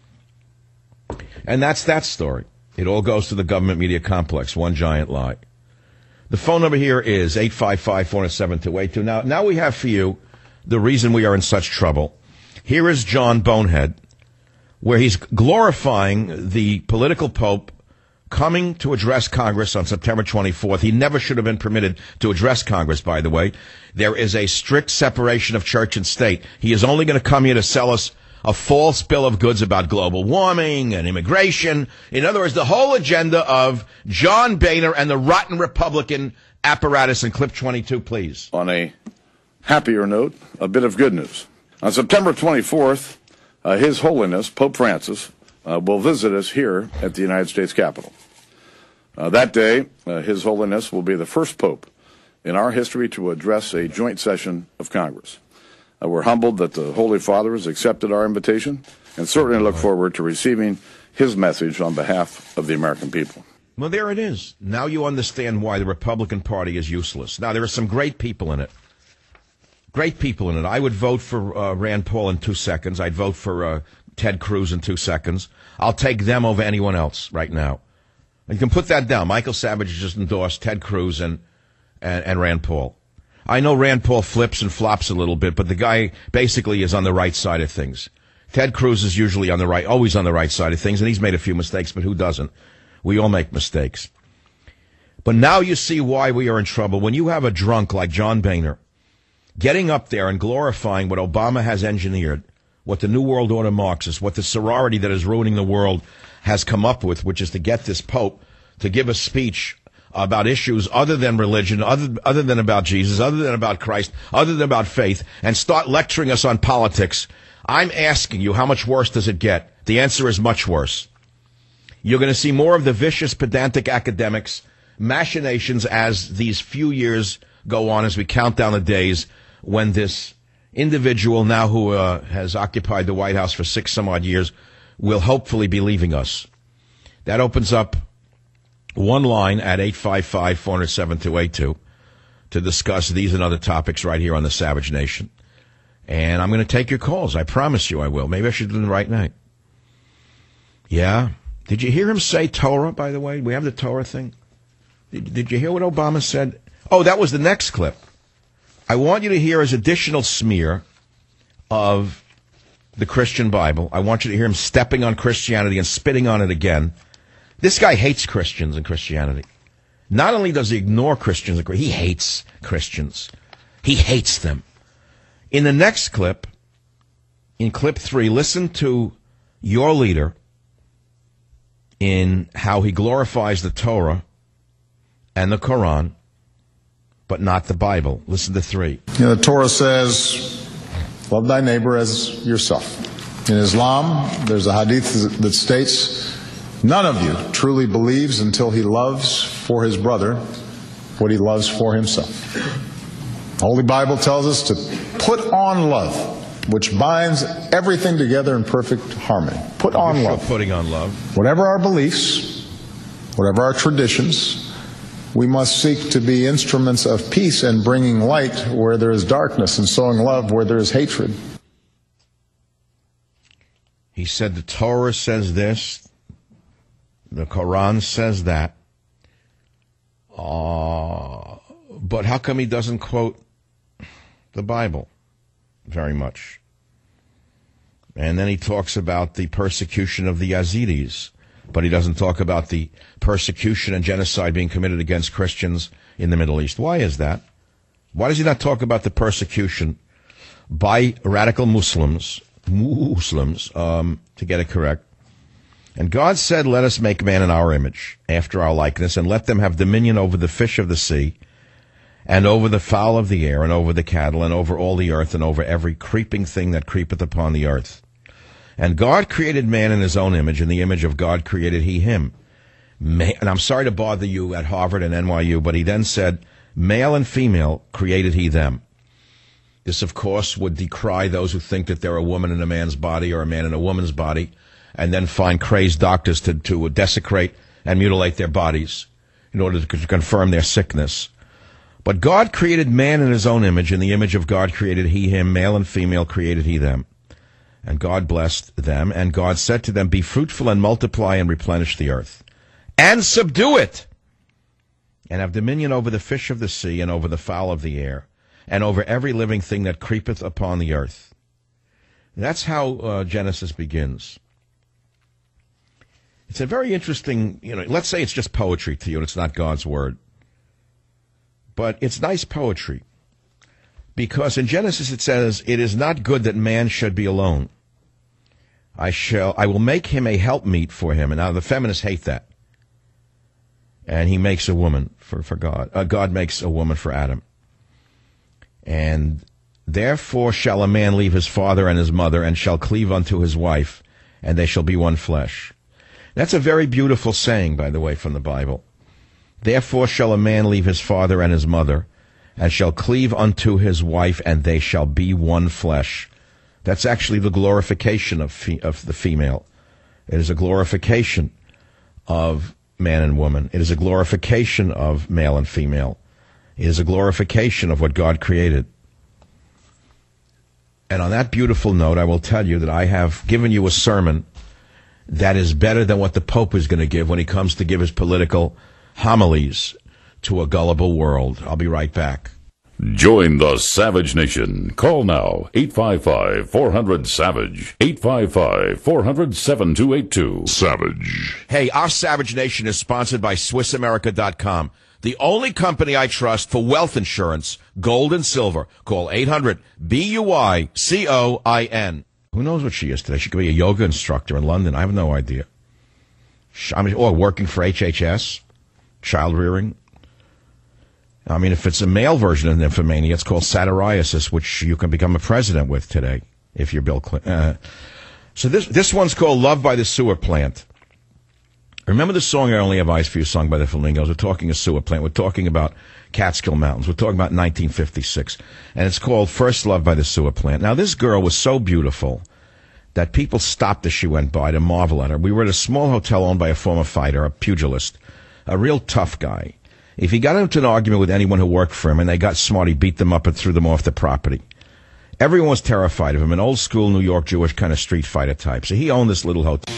And that's that story. It all goes to the government media complex, one giant lie. The phone number here is eight five five, four seven two eight two. Now, now we have for you the reason we are in such trouble. Here is John Bonehead, where he's glorifying the political pope coming to address Congress on September twenty-fourth. He never should have been permitted to address Congress, by the way. There is a strict separation of church and state. He is only going to come here to sell us a false bill of goods about global warming and immigration. In other words, the whole agenda of John Boehner and the rotten Republican apparatus in clip twenty-two, please. On a happier note, a bit of good news. On September twenty-fourth, uh, His Holiness, Pope Francis, uh, will visit us here at the United States Capitol. Uh, that day, uh, His Holiness will be the first Pope in our history to address a joint session of Congress. Uh, we're humbled that the Holy Father has accepted our invitation and certainly look forward to receiving his message on behalf of the American people. Well, there it is. Now you understand why the Republican Party is useless. Now, there are some great people in it. Great people in it. I would vote for uh, Rand Paul in two seconds. I'd vote for uh, Ted Cruz in two seconds. I'll take them over anyone else right now. And you can put that down. Michael Savage just endorsed Ted Cruz and, and, and Rand Paul. I know Rand Paul flips and flops a little bit, but the guy basically is on the right side of things. Ted Cruz is usually on the right, always on the right side of things, and he's made a few mistakes, but who doesn't? We all make mistakes. But now you see why we are in trouble. When you have a drunk like John Boehner getting up there and glorifying what Obama has engineered, what the New World Order Marxists, what the sorority that is ruining the world has come up with, which is to get this Pope to give a speech about issues other than religion, other, other than about Jesus, other than about Christ, other than about faith, and start lecturing us on politics. I'm asking you, how much worse does it get? The answer is much worse. You're going to see more of the vicious, pedantic academics, machinations as these few years go on, as we count down the days when this individual now who uh, has occupied the White House for six some odd years will hopefully be leaving us. That opens up one line at eight five five, four zero seven, two eight two to discuss these and other topics right here on the Savage Nation. And I'm going to take your calls. I promise you I will. Maybe I should do them right now. Yeah. Did you hear him say Torah, by the way? We have the Torah thing. Did, did you hear what Obama said? Oh, that was the next clip. I want you to hear his additional smear of the Christian Bible. I want you to hear him stepping on Christianity and spitting on it again. This guy hates Christians and Christianity. Not only does he ignore Christians, he hates Christians. He hates them. In the next clip, in clip three, listen to your leader in how he glorifies the Torah and the Quran, but not the Bible. Listen to three. You know, the Torah says, love thy neighbor as yourself. In Islam, there's a hadith that states, none of you truly believes until he loves for his brother what he loves for himself. The Holy Bible tells us to put on love, which binds everything together in perfect harmony. Put on love. Putting on love. Whatever our beliefs, whatever our traditions, we must seek to be instruments of peace and bringing light where there is darkness and sowing love where there is hatred. He said the Torah says this, the Quran says that. Uh, but how come he doesn't quote the Bible very much? And then he talks about the persecution of the Yazidis, but he doesn't talk about the persecution and genocide being committed against Christians in the Middle East. Why is that? Why does he not talk about the persecution by radical Muslims, Muslims, um, to get it correct? And God said, let us make man in our image, after our likeness, and let them have dominion over the fish of the sea, and over the fowl of the air, and over the cattle, and over all the earth, and over every creeping thing that creepeth upon the earth. And God created man in his own image. In the image of God created he him. Ma- and I'm sorry to bother you at Harvard and N Y U, but he then said, male and female created he them. This, of course, would decry those who think that they're a woman in a man's body or a man in a woman's body, and then find crazed doctors to, to desecrate and mutilate their bodies in order to confirm their sickness. But God created man in his own image. In the image of God created he him. Male and female created he them. And God blessed them, and God said to them, be fruitful and multiply and replenish the earth, and subdue it, and have dominion over the fish of the sea, and over the fowl of the air, and over every living thing that creepeth upon the earth. That's how uh, Genesis begins. It's a very interesting, you know, let's say it's just poetry to you, and it's not God's word. But it's nice poetry. Because in Genesis it says, it is not good that man should be alone. I shall, I will make him a helpmeet for him. And now the feminists hate that. And he makes a woman for, for God. Uh, God makes a woman for Adam. And therefore shall a man leave his father and his mother, and shall cleave unto his wife, and they shall be one flesh. That's a very beautiful saying, by the way, from the Bible. Therefore shall a man leave his father and his mother, and shall cleave unto his wife, and they shall be one flesh. That's actually the glorification of fe- of the female. It is a glorification of man and woman. It is a glorification of male and female. It is a glorification of what God created. And on that beautiful note, I will tell you that I have given you a sermon that is better than what the Pope is going to give when he comes to give his political homilies to a gullible world. I'll be right back. Join the Savage Nation. Call now, eight five five, four hundred, SAVAGE, eight five five, four hundred, seven two eight two. Savage. Hey, our Savage Nation is sponsored by Swiss America dot com. The only company I trust for wealth insurance, gold and silver. Call eight hundred B U I C O I N. Who knows what she is today? She could be a yoga instructor in London. I have no idea. I mean, or working for H H S, child rearing. I mean, if it's a male version of nymphomania, it's called satyriasis, which you can become a president with today if you're Bill Clinton. Uh, so this this one's called Love by the Sewer Plant. Remember the song I Only Have Eyes for You, sung by the Flamingos? We're talking a sewer plant. We're talking about Catskill Mountains. We're talking about nineteen fifty-six. And it's called First Love by the Sewer Plant. Now, this girl was so beautiful that people stopped as she went by to marvel at her. We were at a small hotel owned by a former fighter, a pugilist, a real tough guy. If he got into an argument with anyone who worked for him and they got smart, he beat them up and threw them off the property. Everyone was terrified of him, an old-school New York Jewish kind of street fighter type. So he owned this little hotel.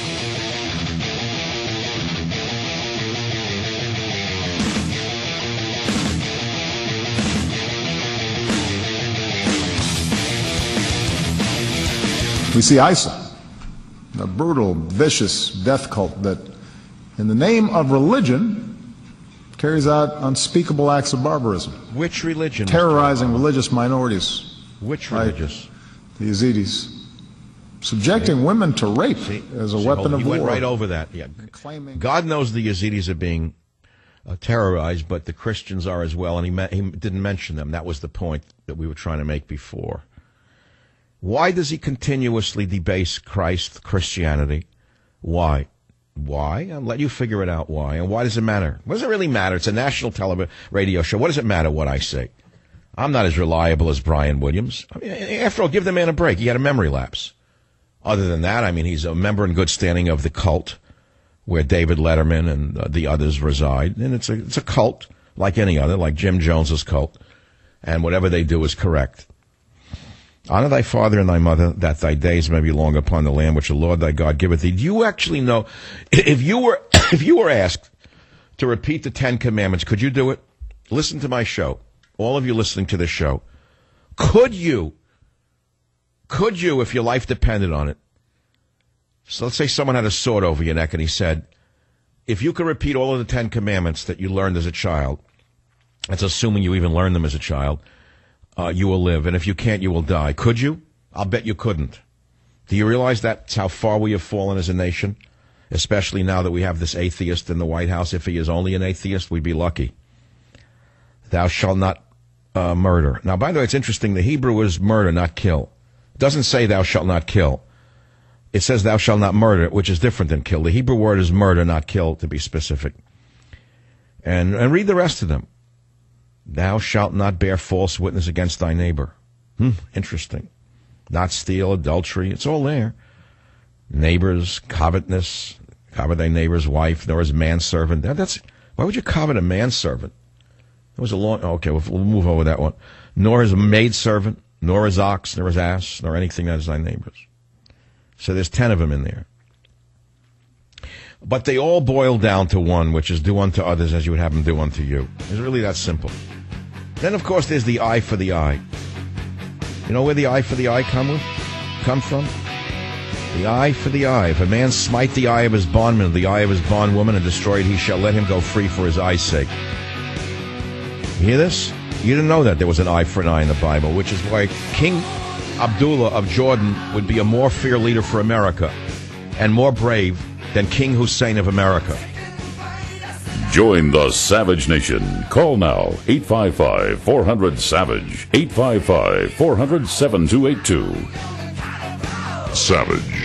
We see ISIL, a brutal, vicious death cult that, in the name of religion, carries out unspeakable acts of barbarism. Which religion? Terrorizing religious minorities. Which religious? Like the Yazidis. Subjecting see? women to rape see? as a see, weapon hold, of you war. Went right over that. Yeah. Claiming God knows the Yazidis are being uh, terrorized, but the Christians are as well, and he, me- he didn't mention them. That was the point that we were trying to make before. Why does he continuously debase Christ, Christianity? Why? Why? I'll let you figure it out why. And why does it matter? What does it really matter? It's a national television radio show. What does it matter what I say? I'm not as reliable as Brian Williams. I mean, after all, give the man a break. He had a memory lapse. Other than that, I mean, he's a member in good standing of the cult where David Letterman and uh, the others reside. And it's a, it's a cult like any other, like Jim Jones's cult. And whatever they do is correct. Honor thy father and thy mother, that thy days may be long upon the land which the Lord thy God giveth thee. Do you actually know, if you were if you were asked to repeat the Ten Commandments, could you do it? Listen to my show. All of you listening to this show. Could you, could you, if your life depended on it? So let's say someone had a sword over your neck and he said, if you could repeat all of the Ten Commandments that you learned as a child, that's assuming you even learned them as a child, Uh, you will live, and if you can't, you will die. Could you? I'll bet you couldn't. Do you realize that's how far we have fallen as a nation? Especially now that we have this atheist in the White House. If he is only an atheist, we'd be lucky. Thou shalt not uh, murder. Now, by the way, it's interesting. The Hebrew is murder, not kill. It doesn't say thou shalt not kill. It says thou shalt not murder, which is different than kill. The Hebrew word is murder, not kill, to be specific. And, and read the rest of them. Thou shalt not bear false witness against thy neighbor. Hmm, interesting. Not steal, adultery, it's all there. Neighbors, covetousness, covet thy neighbor's wife, nor his manservant. That, that's, why would you covet a manservant? It was a long, okay, we'll, we'll move over that one. Nor his maidservant, nor his ox, nor his ass, nor anything that is thy neighbor's. So there's ten of them in there. But they all boil down to one, which is do unto others as you would have them do unto you. It's really that simple. Then, of course, there's the eye for the eye. You know where the eye for the eye come with? Come from? The eye for the eye. If a man smite the eye of his bondman, or the eye of his bondwoman, and destroy it, he shall let him go free for his eye's sake. You hear this? You didn't know that there was an eye for an eye in the Bible, which is why King Abdullah of Jordan would be a more feared leader for America and more brave than King Hussein of America. Join the Savage Nation. Call now, eight five five, four hundred, SAVAGE, eight five five, four hundred, seven two eight two. Savage.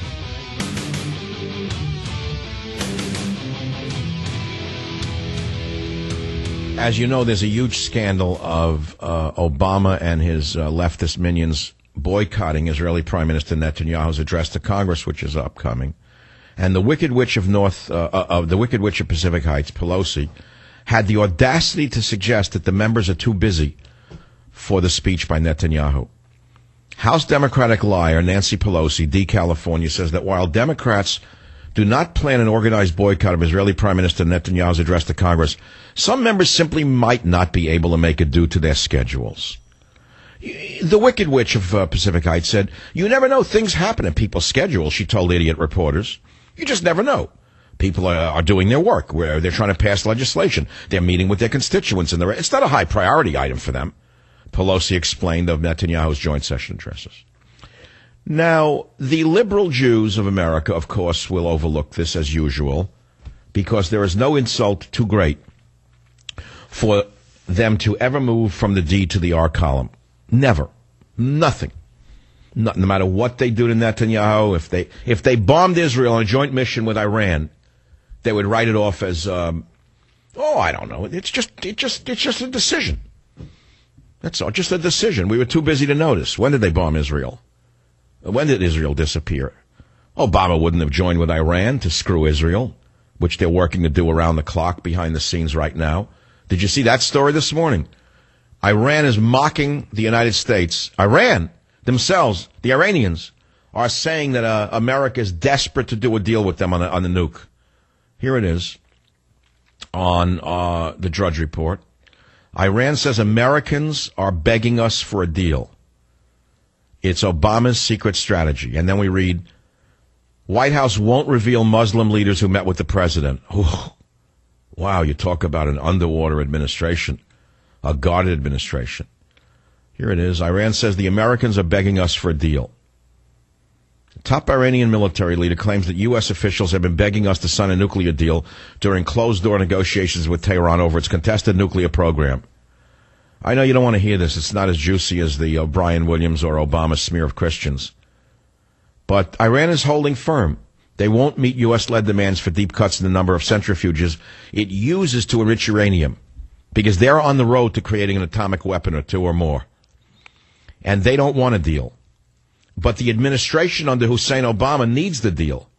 As you know, there's a huge scandal of uh, Obama and his uh, leftist minions boycotting Israeli Prime Minister Netanyahu's address to Congress, which is upcoming. And the Wicked Witch of North, uh, uh, the Wicked Witch of Pacific Heights, Pelosi, had the audacity to suggest that the members are too busy for the speech by Netanyahu. House Democratic liar Nancy Pelosi, D. California, says that while Democrats do not plan an organized boycott of Israeli Prime Minister Netanyahu's address to Congress, some members simply might not be able to make it due to their schedules. The Wicked Witch of uh, Pacific Heights said, you never know, things happen in people's schedules, she told idiot reporters. You just never know. People are, are doing their work, where they're trying to pass legislation. They're meeting with their constituents, and it's not a high priority item for them, Pelosi explained of Netanyahu's joint session addresses. Now, the liberal Jews of America, of course, will overlook this as usual, because there is no insult too great for them to ever move from the D to the R column. Never. Nothing. No, no matter what they do to Netanyahu, if they if they bombed Israel on a joint mission with Iran, they would write it off as, um, oh, I don't know. It's just, it just, it's just a decision. That's all. Just a decision. We were too busy to notice. When did they bomb Israel? When did Israel disappear? Obama wouldn't have joined with Iran to screw Israel, which they're working to do around the clock behind the scenes right now. Did you see that story this morning? Iran is mocking the United States. Iran themselves, the Iranians, are saying that uh, America is desperate to do a deal with them on the, on the nuke. Here it is on uh, the Drudge Report. Iran says Americans are begging us for a deal. It's Obama's secret strategy. And then we read, White House won't reveal Muslim leaders who met with the president. Ooh, wow, you talk about an underwater administration, a guarded administration. Here it is. Iran says the Americans are begging us for a deal. The top Iranian military leader claims that U S officials have been begging us to sign a nuclear deal during closed-door negotiations with Tehran over its contested nuclear program. I know you don't want to hear this. It's not as juicy as the O'Brien Williams or Obama smear of Christians. But Iran is holding firm. They won't meet U S-led demands for deep cuts in the number of centrifuges it uses to enrich uranium, because they're on the road to creating an atomic weapon or two or more. And they don't want a deal. But the administration under Hussein Obama needs the deal.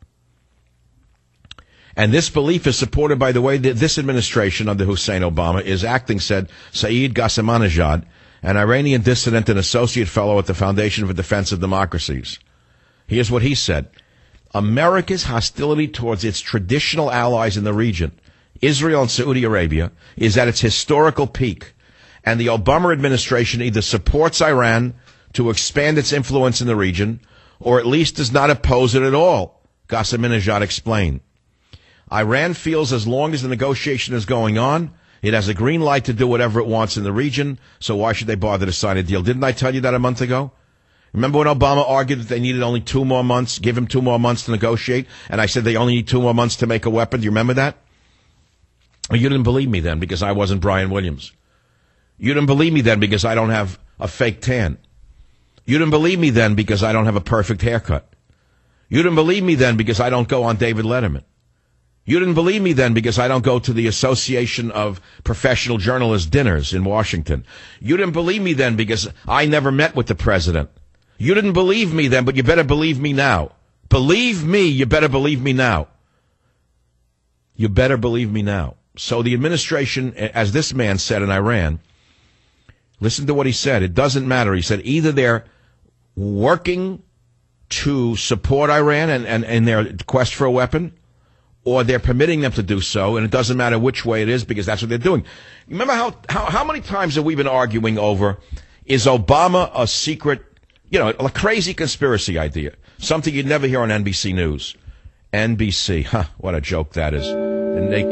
And this belief is supported by the way that this administration under Hussein Obama is acting, said Saeed Ghassamanejad, an Iranian dissident and associate fellow at the Foundation for Defense of Democracies. Here's what he said. America's hostility towards its traditional allies in the region, Israel and Saudi Arabia, is at its historical peak. And the Obama administration either supports Iran to expand its influence in the region, or at least does not oppose it at all, Ghassamanejad explained. Iran feels as long as the negotiation is going on, it has a green light to do whatever it wants in the region, so why should they bother to sign a deal? Didn't I tell you that a month ago? Remember when Obama argued that they needed only two more months, give him two more months to negotiate, and I said they only need two more months to make a weapon? Do you remember that? Well, you didn't believe me then because I wasn't Brian Williams. You didn't believe me then because I don't have a fake tan. You didn't believe me then because I don't have a perfect haircut. You didn't believe me then because I don't go on David Letterman. You didn't believe me then because I don't go to the Association of Professional Journalists dinners in Washington. You didn't believe me then because I never met with the president. You didn't believe me then, but you better believe me now. Believe me, you better believe me now. You better believe me now. So the administration, as this man said in Iran, listen to what he said. It doesn't matter. He said either they're working to support Iran and, and, and their quest for a weapon, or they're permitting them to do so, and it doesn't matter which way it is because that's what they're doing. Remember how, how, how many times have we been arguing over, is Obama a secret, you know, a crazy conspiracy idea, something you'd never hear on N B C News. N B C, huh, what a joke that is. The naked,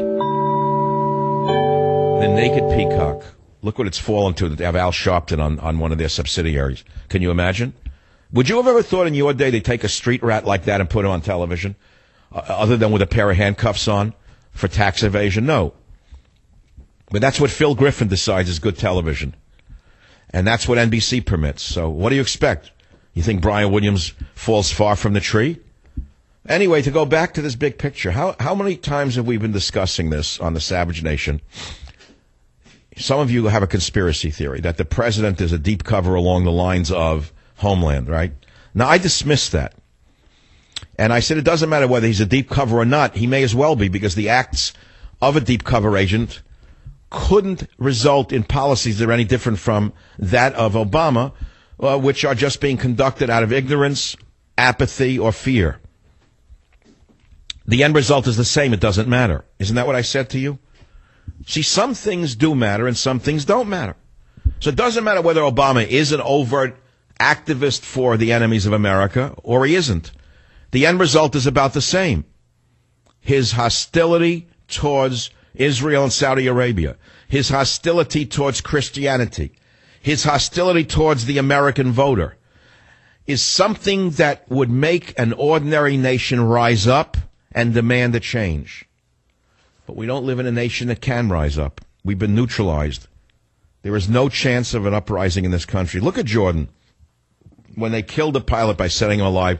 the naked peacock. Look what it's fallen to, that they have Al Sharpton on, on one of their subsidiaries. Can you imagine? Would you have ever thought in your day they'd take a street rat like that and put him on television? Uh, other than with a pair of handcuffs on for tax evasion? No. But that's what Phil Griffin decides is good television. And that's what N B C permits. So what do you expect? You think Brian Williams falls far from the tree? Anyway, to go back to this big picture, how, how many times have we been discussing this on the Savage Nation? Some of you have a conspiracy theory that the president is a deep cover along the lines of Homeland, right? Now, I dismiss that. And I said it doesn't matter whether he's a deep cover or not. He may as well be, because the acts of a deep cover agent couldn't result in policies that are any different from that of Obama, uh, which are just being conducted out of ignorance, apathy, or fear. The end result is the same. It doesn't matter. Isn't that what I said to you? See, some things do matter and some things don't matter. So it doesn't matter whether Obama is an overt activist for the enemies of America or he isn't. The end result is about the same. his hostility towards Israel and Saudi Arabia, his hostility towards Christianity, his hostility towards the American voter, is something that would make an ordinary nation rise up and demand a change. But we don't live in a nation that can rise up. We've been neutralized. There is no chance of an uprising in this country. Look at Jordan. When they killed the pilot by setting him alive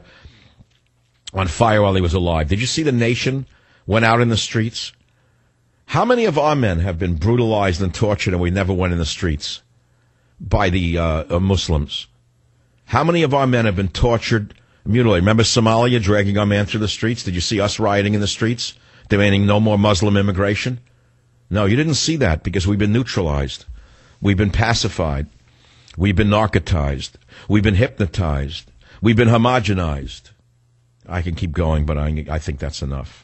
on fire while he was alive, did you see the nation went out in the streets? How many of our men have been brutalized and tortured and we never went in the streets by the uh, Muslims? How many of our men have been tortured, mutilated? Remember Somalia dragging our man through the streets? Did you see us rioting in the streets, demanding no more Muslim immigration? No, you didn't see that because we've been neutralized. We've been pacified. We've been narcotized. We've been hypnotized. We've been homogenized. I can keep going, but I, I think that's enough.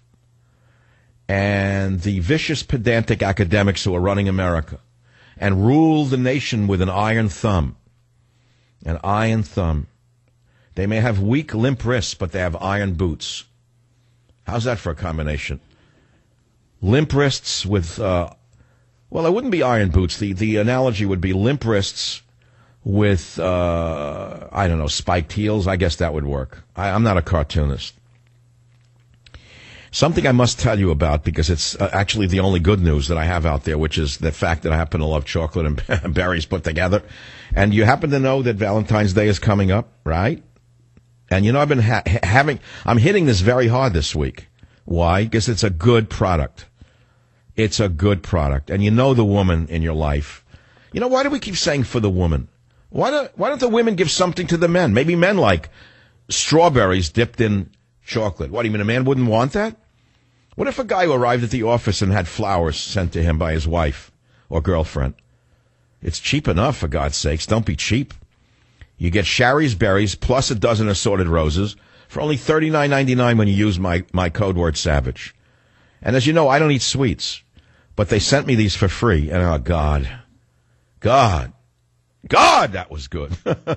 And the vicious, pedantic academics who are running America and rule the nation with an iron thumb, an iron thumb. They may have weak, limp wrists, but they have iron boots. How's that for a combination? Limp wrists with, uh, well, it wouldn't be iron boots. The, the analogy would be limp wrists with, uh, I don't know, spiked heels. I guess that would work. I, I'm not a cartoonist. Something I must tell you about, because it's uh, actually the only good news that I have out there, which is the fact that I happen to love chocolate and berries put together. And you happen to know that Valentine's Day is coming up, right? And you know, I've been ha- having, I'm hitting this very hard this week. Why? Because it's a good product. It's a good product. And you know the woman in your life. You know, why do we keep saying for the woman? Why don't, why don't the women give something to the men? Maybe men like strawberries dipped in chocolate. What, do you mean a man wouldn't want that? What if a guy who arrived at the office and had flowers sent to him by his wife or girlfriend? It's cheap enough, for God's sakes. Don't be cheap. You get Shari's berries plus a dozen assorted roses for only thirty-nine ninety-nine when you use my, my code word SAVAGE. And as you know, I don't eat sweets, but they sent me these for free. And oh, God, God, God, that was good.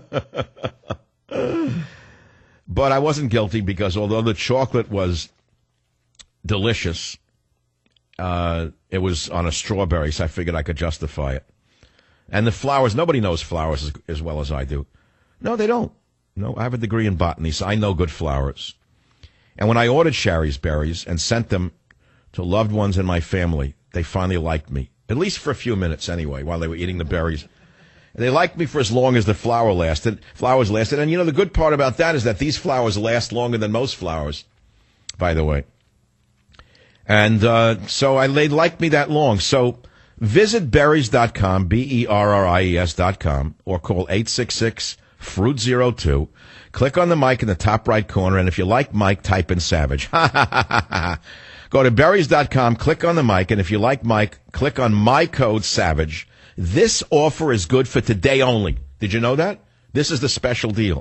But I wasn't guilty because although the chocolate was delicious, uh, it was on a strawberry, so I figured I could justify it. And the flowers, nobody knows flowers as, as well as I do. No, they don't. No, I have a degree in botany, so I know good flowers. And when I ordered Shari's berries and sent them to loved ones in my family, they finally liked me. At least for a few minutes anyway, while they were eating the berries. And they liked me for as long as the flower lasted, flowers lasted. And you know, the good part about that is that these flowers last longer than most flowers, by the way. And uh, so I, they liked me that long. So visit berries dot com, B E R R I E S dot com, or call eight six six, fruit zero two. Click on the mic in the top right corner, and if you like Mike, type in SAVAGE. Go to berries dot com, click on the mic, and if you like Mike, click on my code SAVAGE. This offer is good for today only. Did you know that? This is the special deal.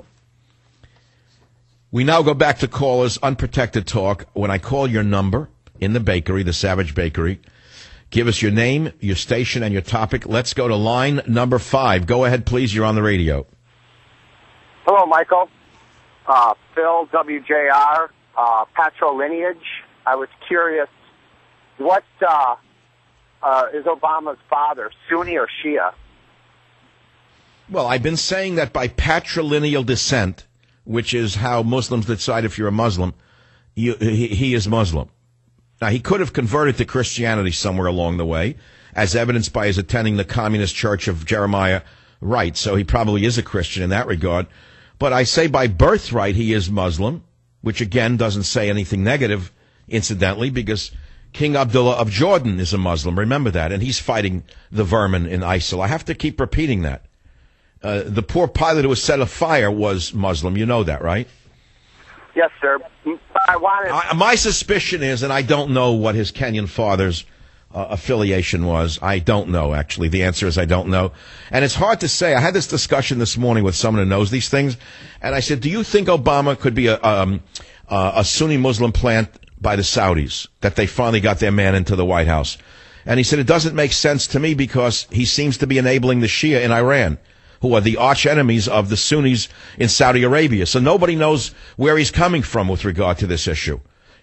We now go back to callers, unprotected talk. When I call your number in the bakery, the Savage Bakery, give us your name, your station, and your topic. Let's go to line number five. Go ahead, please. You're on the radio. Hello, Michael. Uh, Phil, W J R, uh, patrilineage. I was curious, what uh, uh, is Obama's father, Sunni or Shia? Well, I've been saying that by patrilineal descent, which is how Muslims decide if you're a Muslim, you, he, he is Muslim. Now, he could have converted to Christianity somewhere along the way, as evidenced by his attending the Communist Church of Jeremiah Wright, so he probably is a Christian in that regard. But I say by birthright he is Muslim, which again doesn't say anything negative, incidentally, because King Abdullah of Jordan is a Muslim. Remember that, and he's fighting the vermin in ISIL. I have to keep repeating that. Uh, the poor pilot who was set afire was Muslim. You know that, right? Yes, sir. I wanted. I, my suspicion is, and I don't know what his Kenyan father's uh, affiliation was. I don't know, actually. The answer is I don't know. And it's hard to say. I had this discussion this morning with someone who knows these things, and I said, do you think Obama could be a, um, uh, a Sunni Muslim plant by the Saudis, that they finally got their man into the White House? And he said, it doesn't make sense to me because he seems to be enabling the Shia in Iran, who are the arch enemies of the Sunnis in Saudi Arabia. So nobody knows where he's coming from with regard to this issue.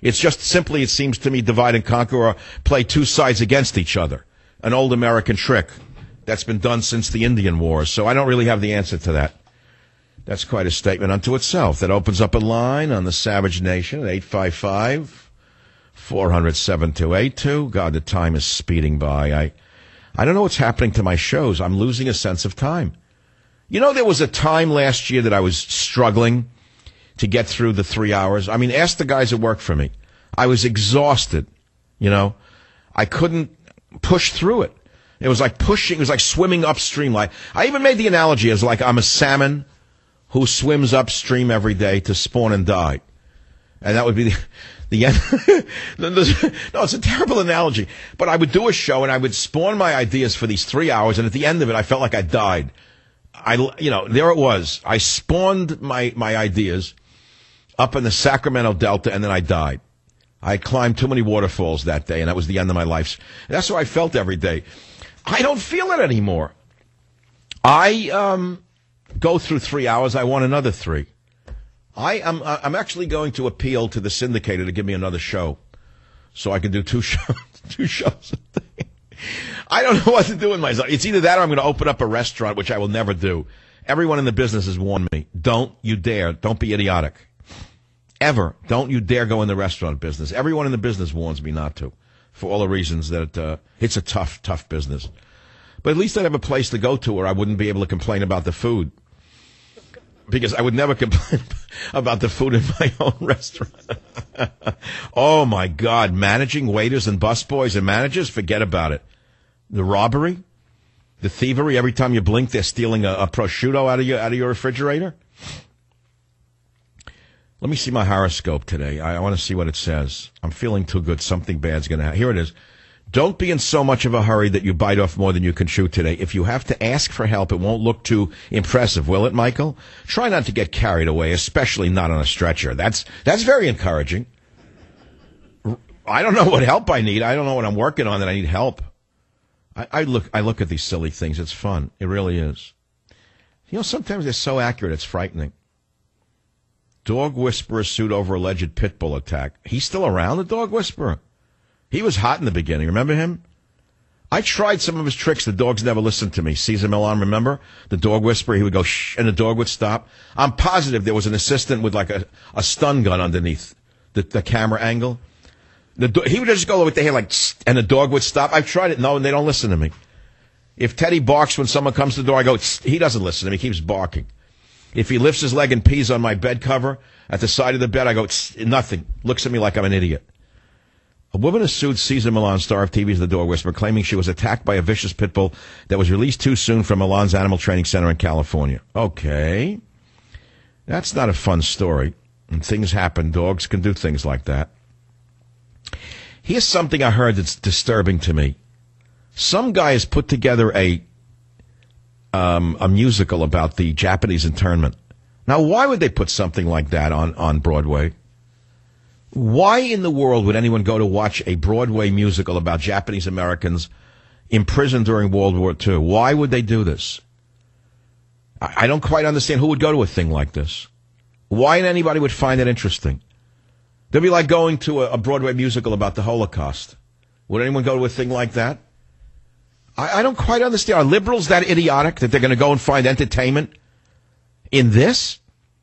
It's just simply, it seems to me, divide and conquer or play two sides against each other. An old American trick that's been done since the Indian Wars. So I don't really have the answer to that. That's quite a statement unto itself. That opens up a line on the Savage Nation at eight five five, four hundred, seven two eight two. God, the time is speeding by. I, I don't know what's happening to my shows. I'm losing a sense of time. You know, there was a time last year that I was struggling to get through the three hours. I mean, ask the guys that work for me. I was exhausted, you know. I couldn't push through it. It was like pushing, it was like swimming upstream. Like I even made the analogy as like I'm a salmon who swims upstream every day to spawn and die. And that would be the, the end. No, it's a terrible analogy. But I would do a show and I would spawn my ideas for these three hours. And at the end of it, I felt like I died. I, you know, there it was. I spawned my, my ideas up in the Sacramento Delta and then I died. I climbed too many waterfalls that day and that was the end of my life. That's how I felt every day. I don't feel it anymore. I, um, go through three hours, I want another three. I am I'm actually going to appeal to the syndicator to give me another show, so I can do two shows. Two shows a day. I don't know what to do with myself. It's either that or I'm going to open up a restaurant, which I will never do. Everyone in the business has warned me: don't you dare, don't be idiotic, ever. Don't you dare go in the restaurant business. Everyone in the business warns me not to, for all the reasons that uh, it's a tough, tough business. But at least I'd have a place to go to where I wouldn't be able to complain about the food. Because I would never complain about the food in my own restaurant. Oh, my God. Managing waiters and busboys and managers, forget about it. The robbery, the thievery, every time you blink, they're stealing a, a prosciutto out of your, out of your refrigerator. Let me see my horoscope today. I, I want to see what it says. I'm feeling too good. Something bad's going to happen. Here it is. Don't be in so much of a hurry that you bite off more than you can chew today. If you have to ask for help, it won't look too impressive, will it, Michael? Try not to get carried away, especially not on a stretcher. That's that's very encouraging. I don't know what help I need. I don't know what I'm working on that I need help. I, I look I look at these silly things. It's fun. It really is. You know, sometimes they're so accurate, it's frightening. Dog whisperer sued over alleged pit bull attack. He's still around, the dog whisperer? He was hot in the beginning. Remember him? I tried some of his tricks. The dogs never listened to me. Cesar Millan, remember? The dog whisperer. He would go shh, and the dog would stop. I'm positive there was an assistant with like a, a stun gun underneath the, the camera angle. The do- he would just go with the hair like, and the dog would stop. I've tried it. No, and they don't listen to me. If Teddy barks when someone comes to the door, I go, he doesn't listen to me. He keeps barking. If he lifts his leg and pees on my bed cover at the side of the bed, I go, nothing. Looks at me like I'm an idiot. A woman has sued Cesar Millan, star of T V's The Dog Whisperer, claiming she was attacked by a vicious pit bull that was released too soon from Millan's Animal Training Center in California. Okay. That's not a fun story. And things happen. Dogs can do things like that. Here's something I heard that's disturbing to me. Some guy has put together a um, a musical about the Japanese internment. Now, why would they put something like that on, on Broadway? Why in the world would anyone go to watch a Broadway musical about Japanese Americans imprisoned during World War Two? Why would they do this? I, I don't quite understand who would go to a thing like this. Why anybody would find it interesting? They'd be like going to a, a Broadway musical about the Holocaust. Would anyone go to a thing like that? I, I don't quite understand. Are liberals that idiotic that they're going to go and find entertainment in this?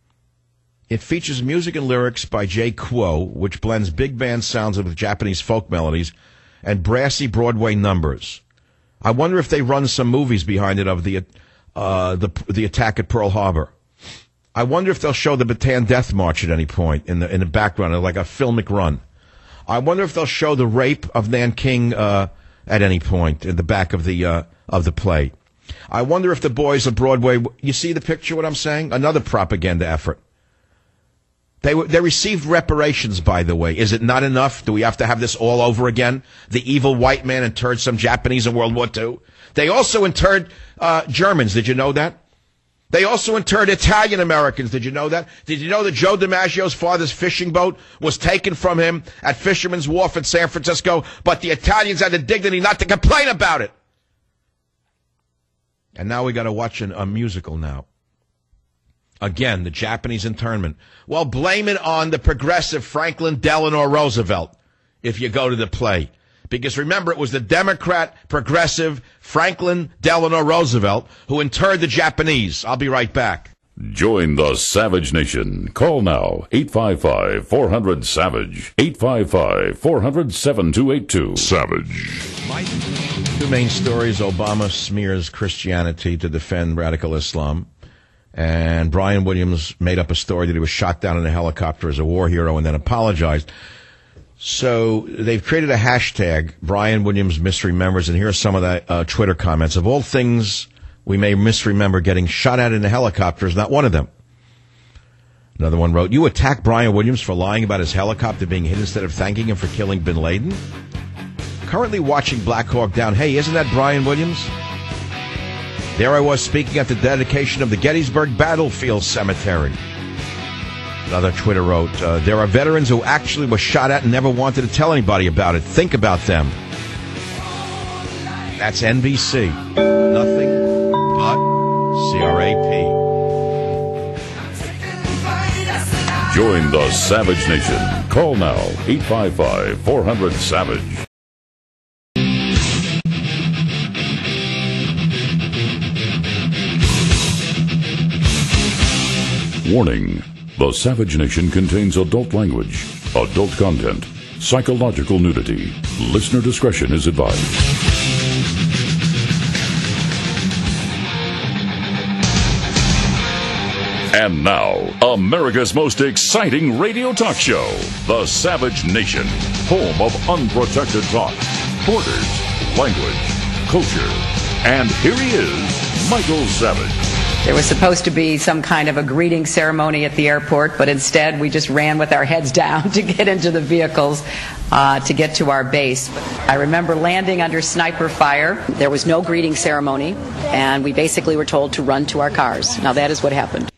It features music and lyrics by Jay Kuo, which blends big band sounds with Japanese folk melodies and brassy Broadway numbers. I wonder if they run some movies behind it of the uh, the the attack at Pearl Harbor. I wonder if they'll show the Bataan Death March at any point in the in the background, like a filmic run. I wonder if they'll show the rape of Nanking uh, at any point in the back of the uh, of the play. I wonder if the boys of Broadway. You see the picture? What I'm saying? Another propaganda effort. They were, they received reparations, by the way. Is it not enough? Do we have to have this all over again? The evil white man interred some Japanese in World War Two. They also interred uh, Germans. Did you know that? They also interred Italian Americans. Did you know that? Did you know that Joe DiMaggio's father's fishing boat was taken from him at Fisherman's Wharf in San Francisco, but the Italians had the dignity not to complain about it? And now we got to watch an, a musical now. Again, the Japanese internment. Well, blame it on the progressive Franklin Delano Roosevelt if you go to the play. Because remember, it was the Democrat, progressive Franklin Delano Roosevelt who interred the Japanese. I'll be right back. Join the Savage Nation. Call now, eight five five, four hundred, SAVAGE, eight five five, four hundred, seven two eight two. Savage. Two main stories. Obama smears Christianity to defend radical Islam. And Brian Williams made up a story that he was shot down in a helicopter as a war hero and then apologized. So they've created a hashtag, Brian Williams Misremembers, and here are some of the uh, Twitter comments. Of all things we may misremember, getting shot at in a helicopter is not one of them. Another one wrote, you attack Brian Williams for lying about his helicopter being hit instead of thanking him for killing bin Laden? Currently watching Black Hawk Down. Hey, isn't that Brian Williams? There I was speaking at the dedication of the Gettysburg Battlefield Cemetery. Another Twitter wrote, uh, there are veterans who actually were shot at and never wanted to tell anybody about it. Think about them. That's N B C. Nothing but C R A P. Join the Savage Nation. Call now, eight five five, four hundred, SAVAGE. Warning. The Savage Nation contains adult language, adult content, psychological nudity. Listener discretion is advised. And now, America's most exciting radio talk show, The Savage Nation, home of unprotected talk, borders, language, culture. And here he is, Michael Savage. There was supposed to be some kind of a greeting ceremony at the airport, but instead we just ran with our heads down to get into the vehicles uh, to get to our base. I remember landing under sniper fire. There was no greeting ceremony, and we basically were told to run to our cars. Now that is what happened.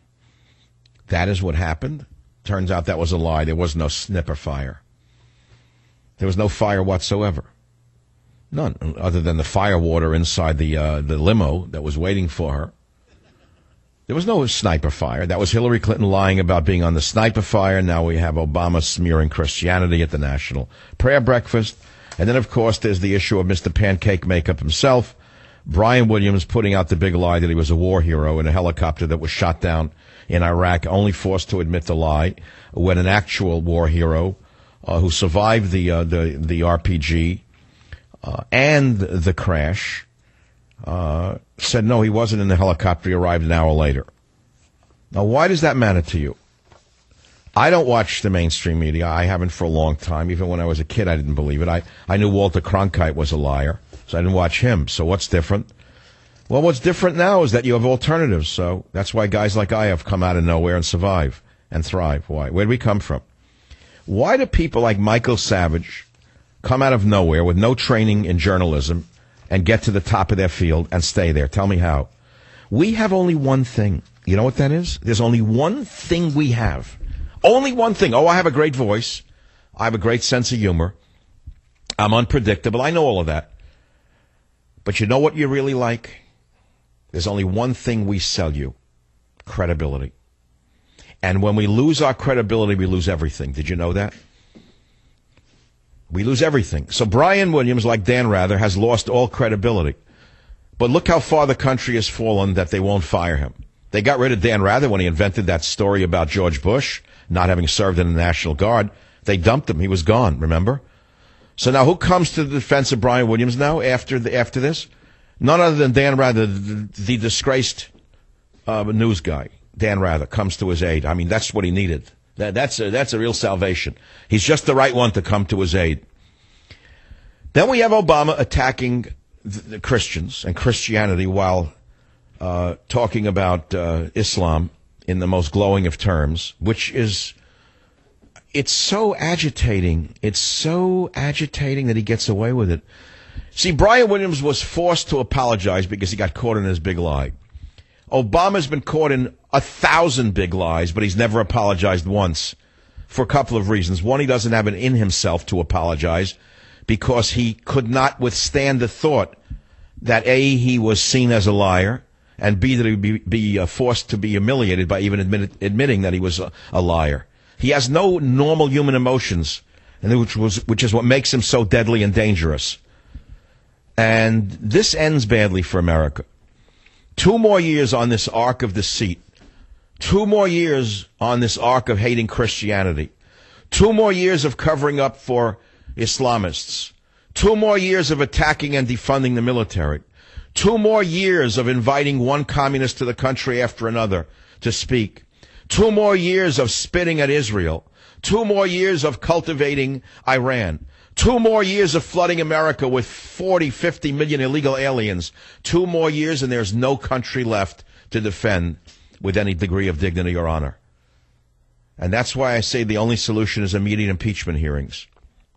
That is what happened? Turns out that was a lie. There was no sniper fire. There was no fire whatsoever. None, other than the fire water inside the uh, the limo that was waiting for her. There was no sniper fire. That was Hillary Clinton lying about being on the sniper fire. Now we have Obama smearing Christianity at the National Prayer Breakfast. And then, of course, there's the issue of Mister Pancake Makeup himself, Brian Williams, putting out the big lie that he was a war hero in a helicopter that was shot down in Iraq, only forced to admit the lie when an actual war hero uh, who survived the, uh, the, the R P G uh, and the crash Uh, said no, he wasn't in the helicopter. He arrived an hour later. Now, why does that matter to you? I don't watch the mainstream media. I haven't for a long time. Even when I was a kid, I didn't believe it. I, I knew Walter Cronkite was a liar, so I didn't watch him. So what's different? Well, what's different now is that you have alternatives. So that's why guys like I have come out of nowhere and survive and thrive. Why? Where did we come from? Why do people like Michael Savage come out of nowhere with no training in journalism and get to the top of their field and stay there? Tell me how. We have only one thing. You know what that is? There's only one thing we have. Only one thing. Oh, I have a great voice. I have a great sense of humor. I'm unpredictable. I know all of that. But you know what you really like? There's only one thing we sell you. Credibility. And when we lose our credibility, we lose everything. Did you know that? We lose everything. So Brian Williams, like Dan Rather, has lost all credibility. But look how far the country has fallen that they won't fire him. They got rid of Dan Rather when he invented that story about George Bush not having served in the National Guard. They dumped him. He was gone, remember? So now who comes to the defense of Brian Williams now after the, after this? None other than Dan Rather, the, the disgraced uh, news guy. Dan Rather comes to his aid. I mean, that's what he needed. That, that's, a, that's a real salvation. He's just the right one to come to his aid. Then we have Obama attacking the, the Christians and Christianity while uh, talking about uh, Islam in the most glowing of terms, which is, it's so agitating. It's so agitating that he gets away with it. See, Brian Williams was forced to apologize because he got caught in his big lie. Obama's been caught in a thousand big lies, but he's never apologized once for a couple of reasons. One, he doesn't have it in himself to apologize because he could not withstand the thought that A, he was seen as a liar, and B, that he would be, be uh, forced to be humiliated by even admit, admitting that he was a, a liar. He has no normal human emotions, and which was which is what makes him so deadly and dangerous. And this ends badly for America. Two more years on this arc of deceit. Two more years on this arc of hating Christianity. Two more years of covering up for Islamists. Two more years of attacking and defunding the military. Two more years of inviting one communist to the country after another to speak. Two more years of spitting at Israel. Two more years of cultivating Iran. Two more years of flooding America with forty, fifty million illegal aliens. Two more years and there's no country left to defend with any degree of dignity or honor. And that's why I say the only solution is immediate impeachment hearings.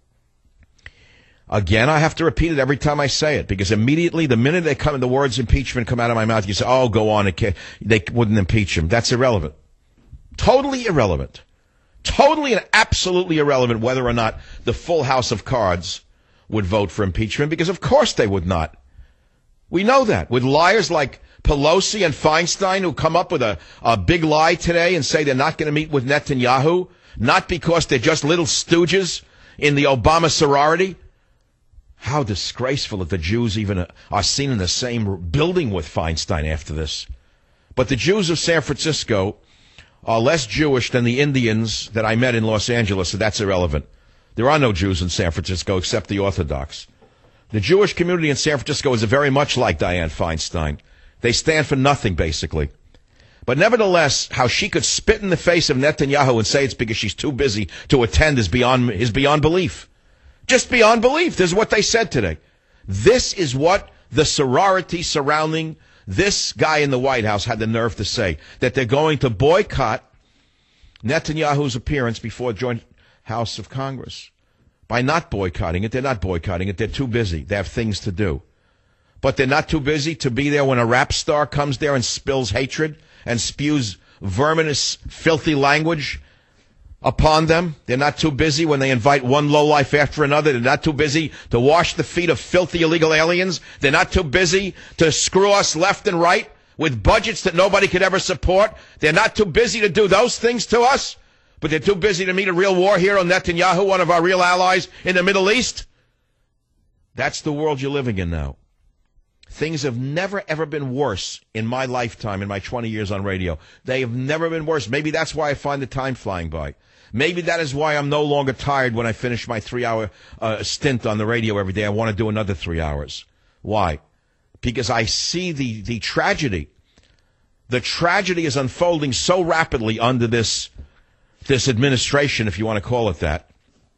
Again, I have to repeat it every time I say it, because immediately, the minute they come, the words impeachment come out of my mouth, you say, oh, go on, they wouldn't impeach him. That's irrelevant. Totally irrelevant. Totally and absolutely irrelevant whether or not the full House of Cards would vote for impeachment, because of course they would not. We know that. With liars like Pelosi and Feinstein, who come up with a, a big lie today and say they're not going to meet with Netanyahu, not because they're just little stooges in the Obama sorority. How disgraceful that the Jews even are seen in the same building with Feinstein after this. But the Jews of San Francisco are less Jewish than the Indians that I met in Los Angeles, so that's irrelevant. There are no Jews in San Francisco except the Orthodox. The Jewish community in San Francisco is very much like Dianne Feinstein. They stand for nothing, basically. But nevertheless, how she could spit in the face of Netanyahu and say it's because she's too busy to attend is beyond, is beyond belief. Just beyond belief. This is what they said today. This is what the sorority surrounding this guy in the White House had the nerve to say, that they're going to boycott Netanyahu's appearance before the Joint House of Congress. By not boycotting it, they're not boycotting it. They're too busy. They have things to do. But they're not too busy to be there when a rap star comes there and spills hatred and spews verminous, filthy language upon them. They're not too busy when they invite one lowlife after another. They're not too busy to wash the feet of filthy illegal aliens. They're not too busy to screw us left and right with budgets that nobody could ever support. They're not too busy to do those things to us, but they're too busy to meet a real war hero, Netanyahu, one of our real allies in the Middle East. That's the world you're living in now. Things have never, ever been worse in my lifetime, in my twenty years on radio. They have never been worse. Maybe that's why I find the time flying by. Maybe that is why I'm no longer tired when I finish my three-hour uh, stint on the radio every day. I want to do another three hours. Why? Because I see the, the tragedy. The tragedy is unfolding so rapidly under this, this administration, if you want to call it that.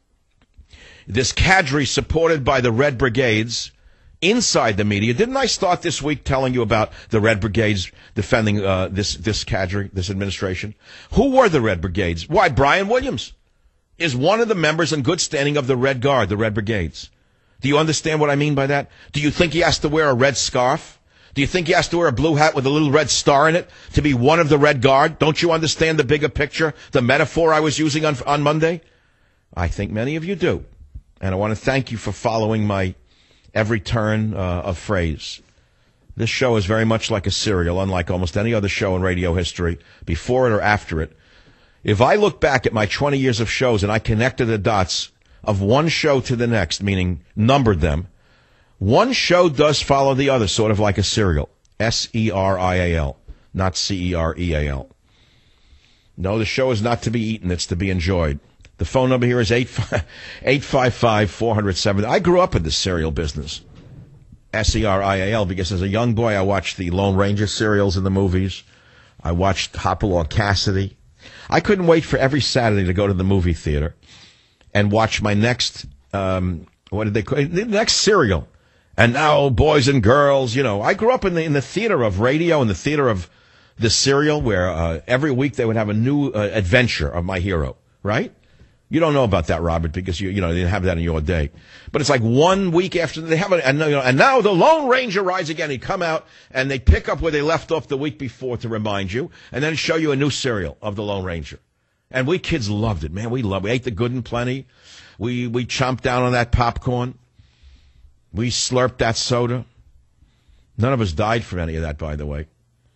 This cadre supported by the Red Brigades inside the media. Didn't I start this week telling you about the Red Brigades defending uh, this this cadre, this administration? Who were the Red Brigades? Why, Brian Williams is one of the members in good standing of the Red Guard, the Red Brigades. Do you understand what I mean by that? Do you think he has to wear a red scarf? Do you think he has to wear a blue hat with a little red star in it to be one of the Red Guard? Don't you understand the bigger picture, the metaphor I was using on, on Monday? I think many of you do. And I want to thank you for following my every turn uh, of phrase. This show is very much like a serial, unlike almost any other show in radio history, before it or after it. If I look back at my twenty years of shows and I connected the dots of one show to the next, meaning numbered them, one show does follow the other, sort of like a serial. S E R I A L, not C E R E A L. No, the show is not to be eaten, it's to be enjoyed. The phone number here is eight five five, four hundred seven. I grew up in the serial business, S E R I A L, because as a young boy I watched the Lone Ranger serials in the movies. I watched Hopalong Cassidy. I couldn't wait for every Saturday to go to the movie theater and watch my next, um, what did they call it? The next serial. And now, boys and girls, you know, I grew up in the in the theater of radio, in the theater of the serial, where uh, every week they would have a new uh, adventure of my hero, right? You don't know about that, Robert, because you you know they didn't have that in your day. But it's like one week after they have it, and, you know, and now the Lone Ranger rides again. He come out and they pick up where they left off the week before to remind you, and then show you a new serial of the Lone Ranger. And we kids loved it, man. We loved. We ate the good and plenty. We we chomped down on that popcorn. We slurped that soda. None of us died from any of that, by the way.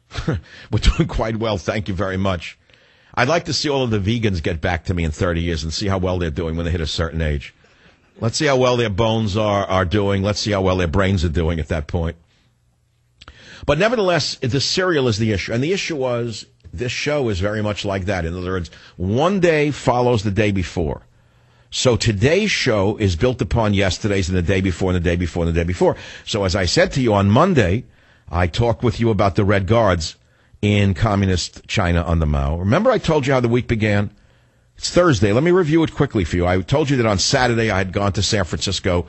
We're doing quite well, thank you very much. I'd like to see all of the vegans get back to me in thirty years and see how well they're doing when they hit a certain age. Let's see how well their bones are, are doing. Let's see how well their brains are doing at that point. But nevertheless, the cereal is the issue. And the issue was, this show is very much like that. In other words, one day follows the day before. So today's show is built upon yesterday's and the day before and the day before and the day before. So as I said to you on Monday, I talked with you about the Red Guards in communist China on the Mao. Remember I told you how the week began? It's Thursday. Let me review it quickly for you. I told you that on Saturday I had gone to San Francisco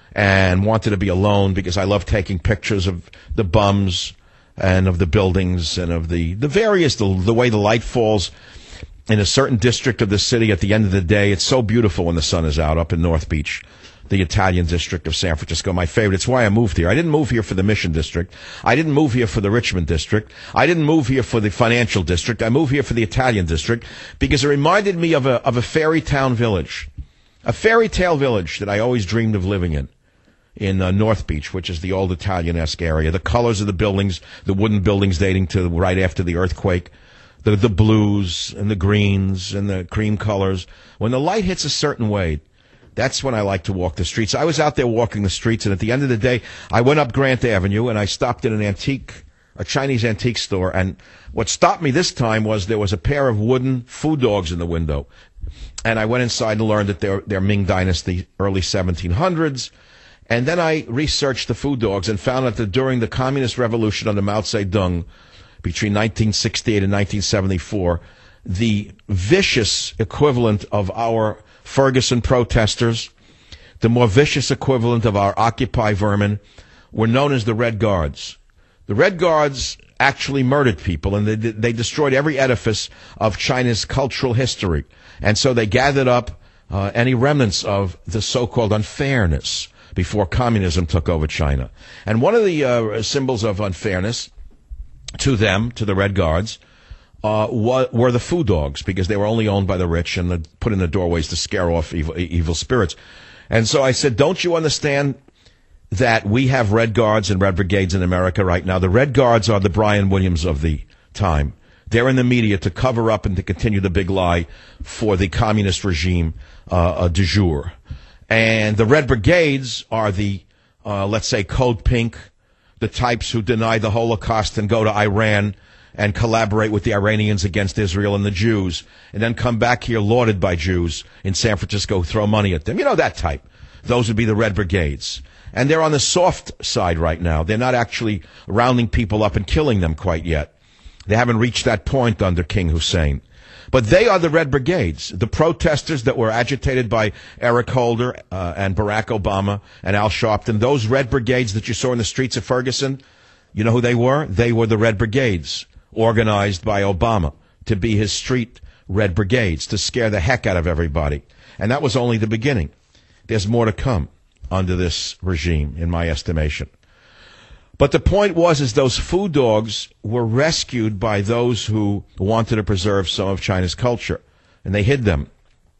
and wanted to be alone because I love taking pictures of the bums and of the buildings and of the, the various, the, the way the light falls in a certain district of the city at the end of the day. It's so beautiful when the sun is out up in North Beach, the Italian district of San Francisco, my favorite. It's why I moved here. I didn't move here for the Mission District. I didn't move here for the Richmond District. I didn't move here for the Financial District. I moved here for the Italian District because it reminded me of a, of a fairy town village, a fairy tale village that I always dreamed of living in. in uh, North Beach, which is the old Italian-esque area. The colors of the buildings, the wooden buildings dating to right after the earthquake, the, the blues and the greens and the cream colors. When the light hits a certain way, that's when I like to walk the streets. I was out there walking the streets, and at the end of the day, I went up Grant Avenue, and I stopped at an antique, a Chinese antique store, and what stopped me this time was there was a pair of wooden food dogs in the window. And I went inside and learned that they're, they're Ming Dynasty, early seventeen hundreds. And then I researched the food dogs and found out that during the Communist Revolution under Mao Zedong, between nineteen sixty-eight and nineteen seventy-four, the vicious equivalent of our Ferguson protesters, the more vicious equivalent of our Occupy vermin, were known as the Red Guards. The Red Guards actually murdered people, and they, they destroyed every edifice of China's cultural history. And so they gathered up uh, any remnants of the so-called unfairness before communism took over China. And one of the uh, symbols of unfairness to them, to the Red Guards, uh, were the food dogs, because they were only owned by the rich and put in the doorways to scare off evil, evil spirits. And so I said, don't you understand that we have Red Guards and Red Brigades in America right now? The Red Guards are the Brian Williams of the time. They're in the media to cover up and to continue the big lie for the communist regime uh, du jour. And the Red Brigades are the, uh, let's say, Code Pink, the types who deny the Holocaust and go to Iran and collaborate with the Iranians against Israel and the Jews, and then come back here lauded by Jews in San Francisco, throw money at them. You know, that type. Those would be the Red Brigades. And they're on the soft side right now. They're not actually rounding people up and killing them quite yet. They haven't reached that point under King Hussein. But they are the Red Brigades, the protesters that were agitated by Eric Holder uh, and Barack Obama and Al Sharpton. Those Red Brigades that you saw in the streets of Ferguson, you know who they were? They were the Red Brigades, organized by Obama to be his street Red Brigades, to scare the heck out of everybody. And that was only the beginning. There's more to come under this regime, in my estimation. But the point was, is those food dogs were rescued by those who wanted to preserve some of China's culture, and they hid them.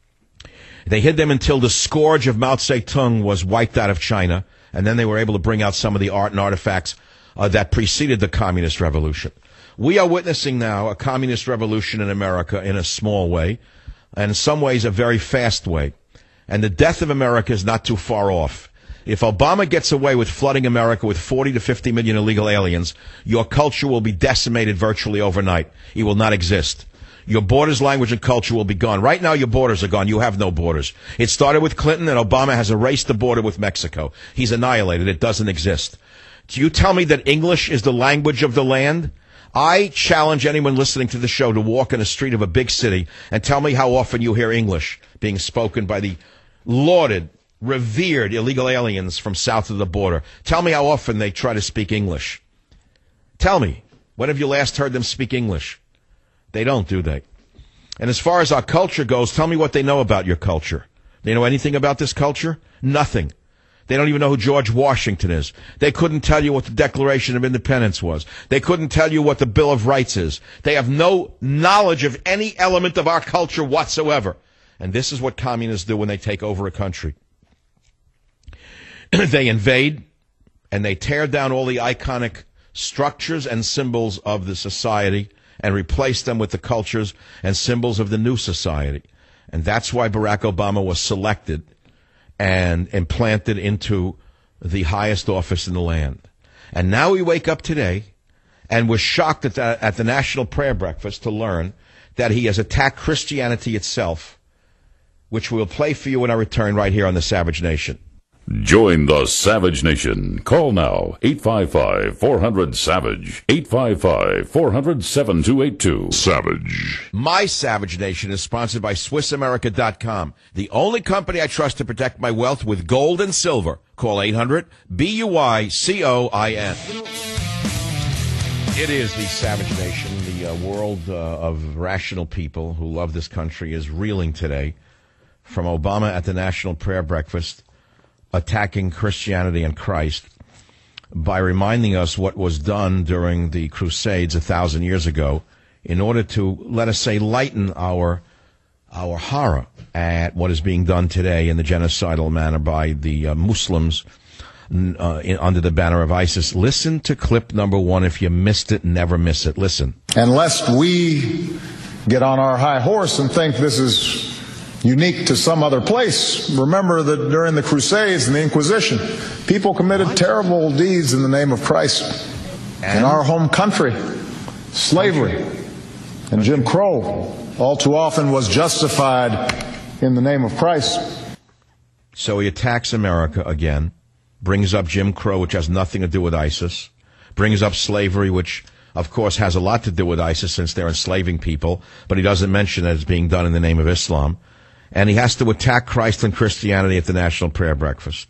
They hid them until the scourge of Mao Zedong was wiped out of China, and then they were able to bring out some of the art and artifacts uh, that preceded the communist revolution. We are witnessing now a communist revolution in America in a small way, and in some ways a very fast way. And the death of America is not too far off. If Obama gets away with flooding America with forty to fifty million illegal aliens, your culture will be decimated virtually overnight. It will not exist. Your borders, language, and culture will be gone. Right now, your borders are gone. You have no borders. It started with Clinton, and Obama has erased the border with Mexico. He's annihilated. It doesn't exist. Do you tell me that English is the language of the land? I challenge anyone listening to the show to walk in a street of a big city and tell me how often you hear English being spoken by the lauded, revered illegal aliens from south of the border. Tell me how often they try to speak English. Tell me, when have you last heard them speak English? They don't, do they? And as far as our culture goes, tell me what they know about your culture. They know anything about this culture? Nothing. They don't even know who George Washington is. They couldn't tell you what the Declaration of Independence was. They couldn't tell you what the Bill of Rights is. They have no knowledge of any element of our culture whatsoever. And this is what communists do when they take over a country. They invade, and they tear down all the iconic structures and symbols of the society and replace them with the cultures and symbols of the new society. And that's why Barack Obama was selected and implanted into the highest office in the land. And now we wake up today and we're shocked at the, at the National Prayer Breakfast to learn that he has attacked Christianity itself, which we'll play for you when I return right here on the Savage Nation. Join the Savage Nation. Call now, eight five five, four hundred, SAVAGE, eight five five, four hundred, seven two eight two. Savage. My Savage Nation is sponsored by Swiss America dot com, the only company I trust to protect my wealth with gold and silver. Call eight hundred, B U I C O I N. It is the Savage Nation. The uh, world uh, of rational people who love this country is reeling today from Obama at the National Prayer Breakfast attacking Christianity and Christ by reminding us what was done during the Crusades a thousand years ago in order to, let us say, lighten our our horror at what is being done today in the genocidal manner by the uh, Muslims uh, in, under the banner of ISIS. Listen to clip number one. If you missed it, never miss it. Listen. And lest we get on our high horse and think this is unique to some other place, remember that during the Crusades and the Inquisition, people committed what? terrible deeds in the name of Christ. And? In our home country, slavery and Jim Crow all too often was justified in the name of Christ. So he attacks America again, brings up Jim Crow, which has nothing to do with ISIS, brings up slavery, which of course has a lot to do with ISIS since they're enslaving people, but he doesn't mention that it's being done in the name of Islam. And he has to attack Christ and Christianity at the National Prayer Breakfast.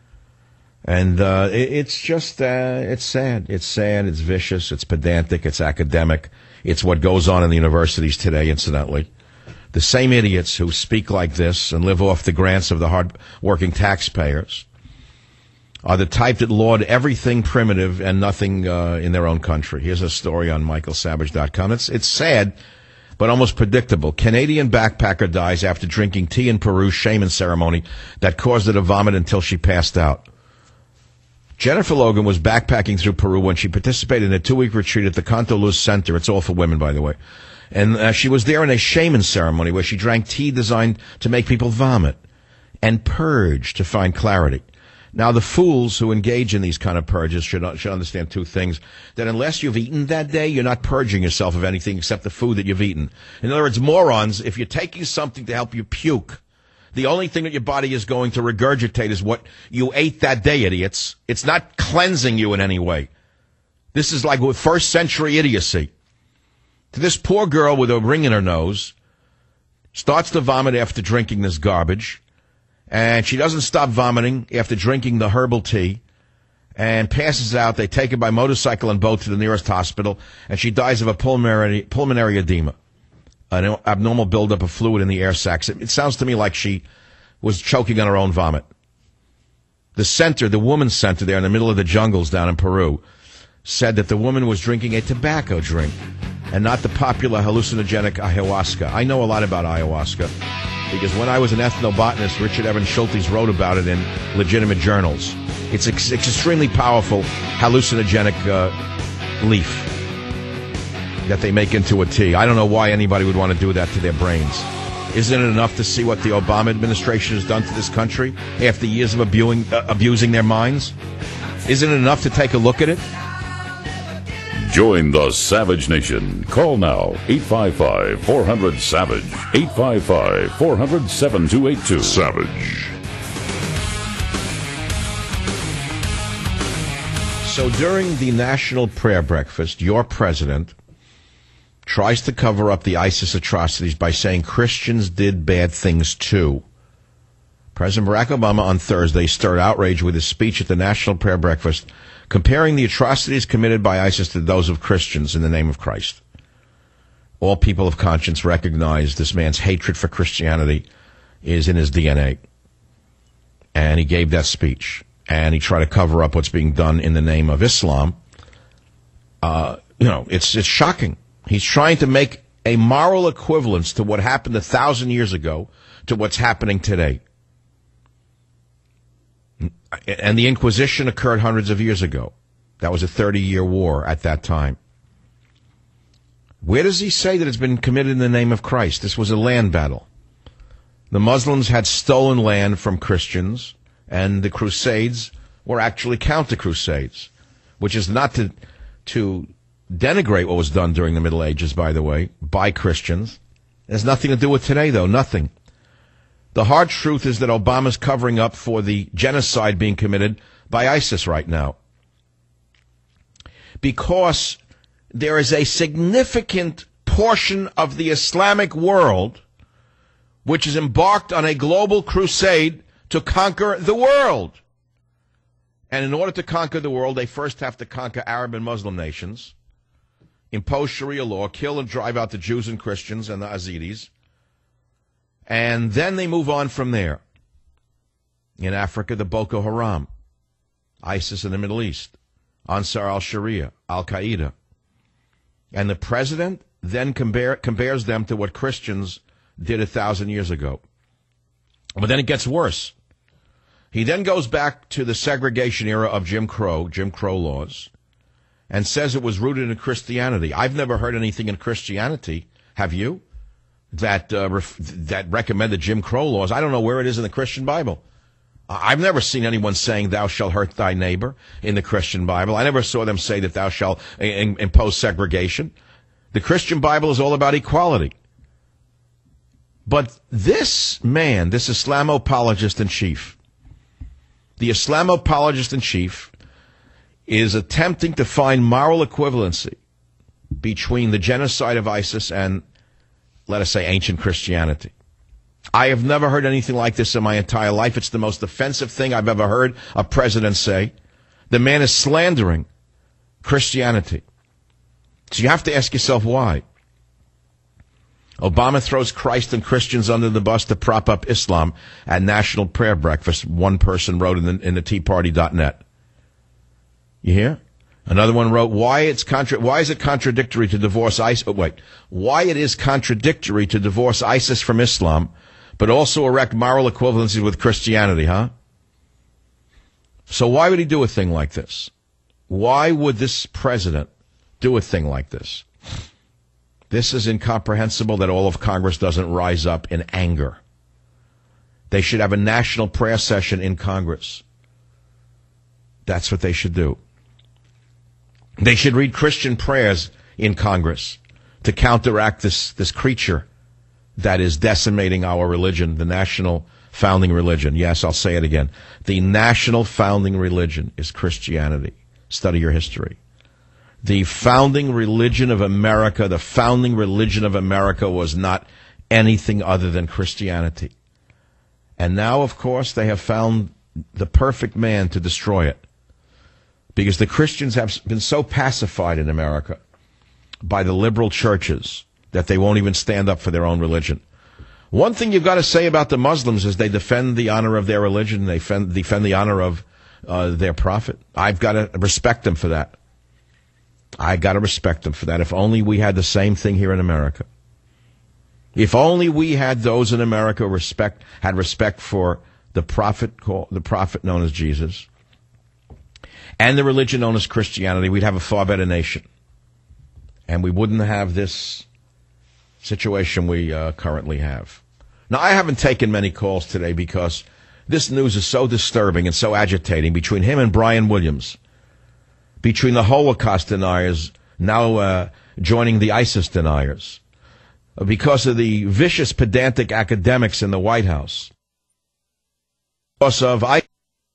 And uh, it, it's just, uh, it's sad. It's sad, it's vicious, it's pedantic, it's academic. It's what goes on in the universities today, incidentally. The same idiots who speak like this and live off the grants of the hard-working taxpayers are the type that laud everything primitive and nothing uh, in their own country. Here's a story on Michael Savage dot com. It's, it's sad, but almost predictable. Canadian backpacker dies after drinking tea in Peru shaman ceremony that caused her to vomit until she passed out. Jennifer Logan was backpacking through Peru when she participated in a two-week retreat at the Canto Luz Center. It's all for women, by the way. And uh, she was there in a shaman ceremony where she drank tea designed to make people vomit and purge to find clarity. Now, the fools who engage in these kind of purges should, should understand two things. That unless you've eaten that day, you're not purging yourself of anything except the food that you've eaten. In other words, morons, if you're taking something to help you puke, the only thing that your body is going to regurgitate is what you ate that day, idiots. It's not cleansing you in any way. This is like first century idiocy. To this poor girl with a ring in her nose, starts to vomit after drinking this garbage. And she doesn't stop vomiting after drinking the herbal tea and passes out. They take her by motorcycle and boat to the nearest hospital, and she dies of a pulmonary, pulmonary edema, an abnormal buildup of fluid in the air sacs. It, it sounds to me like she was choking on her own vomit. The center, the woman's center there in the middle of the jungles down in Peru, said that the woman was drinking a tobacco drink and not the popular hallucinogenic ayahuasca. I know a lot about ayahuasca, because when I was an ethnobotanist, Richard Evans Schultes wrote about it in legitimate journals. It's ex- extremely powerful hallucinogenic uh, leaf that they make into a tea. I don't know why anybody would want to do that to their brains. Isn't it enough to see what the Obama administration has done to this country after years of abusing, uh, abusing their minds? Isn't it enough to take a look at it? Join the Savage Nation. Call now, eight five five, four hundred, SAVAGE, eight five five, four hundred, seven two eight two. Savage. So during the National Prayer Breakfast, your president tries to cover up the ISIS atrocities by saying Christians did bad things too. President Barack Obama on Thursday stirred outrage with his speech at the National Prayer Breakfast, comparing the atrocities committed by ISIS to those of Christians in the name of Christ. All people of conscience recognize this man's hatred for Christianity is in his D N A. And he gave that speech. And he tried to cover up what's being done in the name of Islam. Uh, you know, it's it's shocking. He's trying to make a moral equivalence to what happened a thousand years ago to what's happening today. And the Inquisition occurred hundreds of years ago. That was a thirty-year war at that time. Where does he say that it's been committed in the name of Christ? This was a land battle. The Muslims had stolen land from Christians, and the Crusades were actually counter-crusades, which is not to, to denigrate what was done during the Middle Ages, by the way, by Christians. It has nothing to do with today, though, nothing. The hard truth is that Obama's covering up for the genocide being committed by ISIS right now. Because there is a significant portion of the Islamic world which is embarked on a global crusade to conquer the world. And in order to conquer the world, they first have to conquer Arab and Muslim nations, impose Sharia law, kill and drive out the Jews and Christians and the Yazidis, and then they move on from there. In Africa, the Boko Haram, ISIS in the Middle East, Ansar al-Sharia, Al-Qaeda. And the president then compare, compares them to what Christians did a thousand years ago. But then it gets worse. He then goes back to the segregation era of Jim Crow, Jim Crow laws, and says it was rooted in Christianity. I've never heard anything in Christianity, have you, that uh, ref- that recommended Jim Crow laws. I don't know where it is in the Christian Bible. I've never seen anyone saying thou shalt hurt thy neighbor in the Christian Bible. I never saw them say that thou shalt in- impose segregation. The Christian Bible is all about equality. But this man, this Islamopologist in chief, the Islamopologist in chief is attempting to find moral equivalency between the genocide of ISIS and, let us say, ancient Christianity. I have never heard anything like this in my entire life. It's the most offensive thing I've ever heard a president say. The man is slandering Christianity. So you have to ask yourself why. Obama throws Christ and Christians under the bus to prop up Islam at National Prayer Breakfast, one person wrote in the, in the tea party dot net. You hear? Another one wrote, why it's contra- why is it contradictory to divorce ISIS? Oh, wait. Why it is contradictory to divorce ISIS from Islam, but also erect moral equivalency with Christianity, huh? So why would he do a thing like this? Why would this president do a thing like this? This is incomprehensible that all of Congress doesn't rise up in anger. They should have a national prayer session in Congress. That's what they should do. They should read Christian prayers in Congress to counteract this, this creature that is decimating our religion, the national founding religion. Yes, I'll say it again. The national founding religion is Christianity. Study your history. The founding religion of America, the founding religion of America was not anything other than Christianity. And now, of course, they have found the perfect man to destroy it. Because the Christians have been so pacified in America by the liberal churches that they won't even stand up for their own religion. One thing you've got to say about the Muslims is they defend the honor of their religion. They defend, defend the honor of uh, their prophet. I've got to respect them for that. I got to respect them for that. If only we had the same thing here in America. If only we had those in America respect had respect for the prophet called the prophet known as Jesus and the religion known as Christianity, we'd have a far better nation, and we wouldn't have this situation we uh, currently have. Now, I haven't taken many calls today because this news is so disturbing and so agitating between him and Brian Williams. Between the Holocaust deniers now uh, joining the ISIS deniers, because of the vicious, pedantic academics in the White House, because of ISIS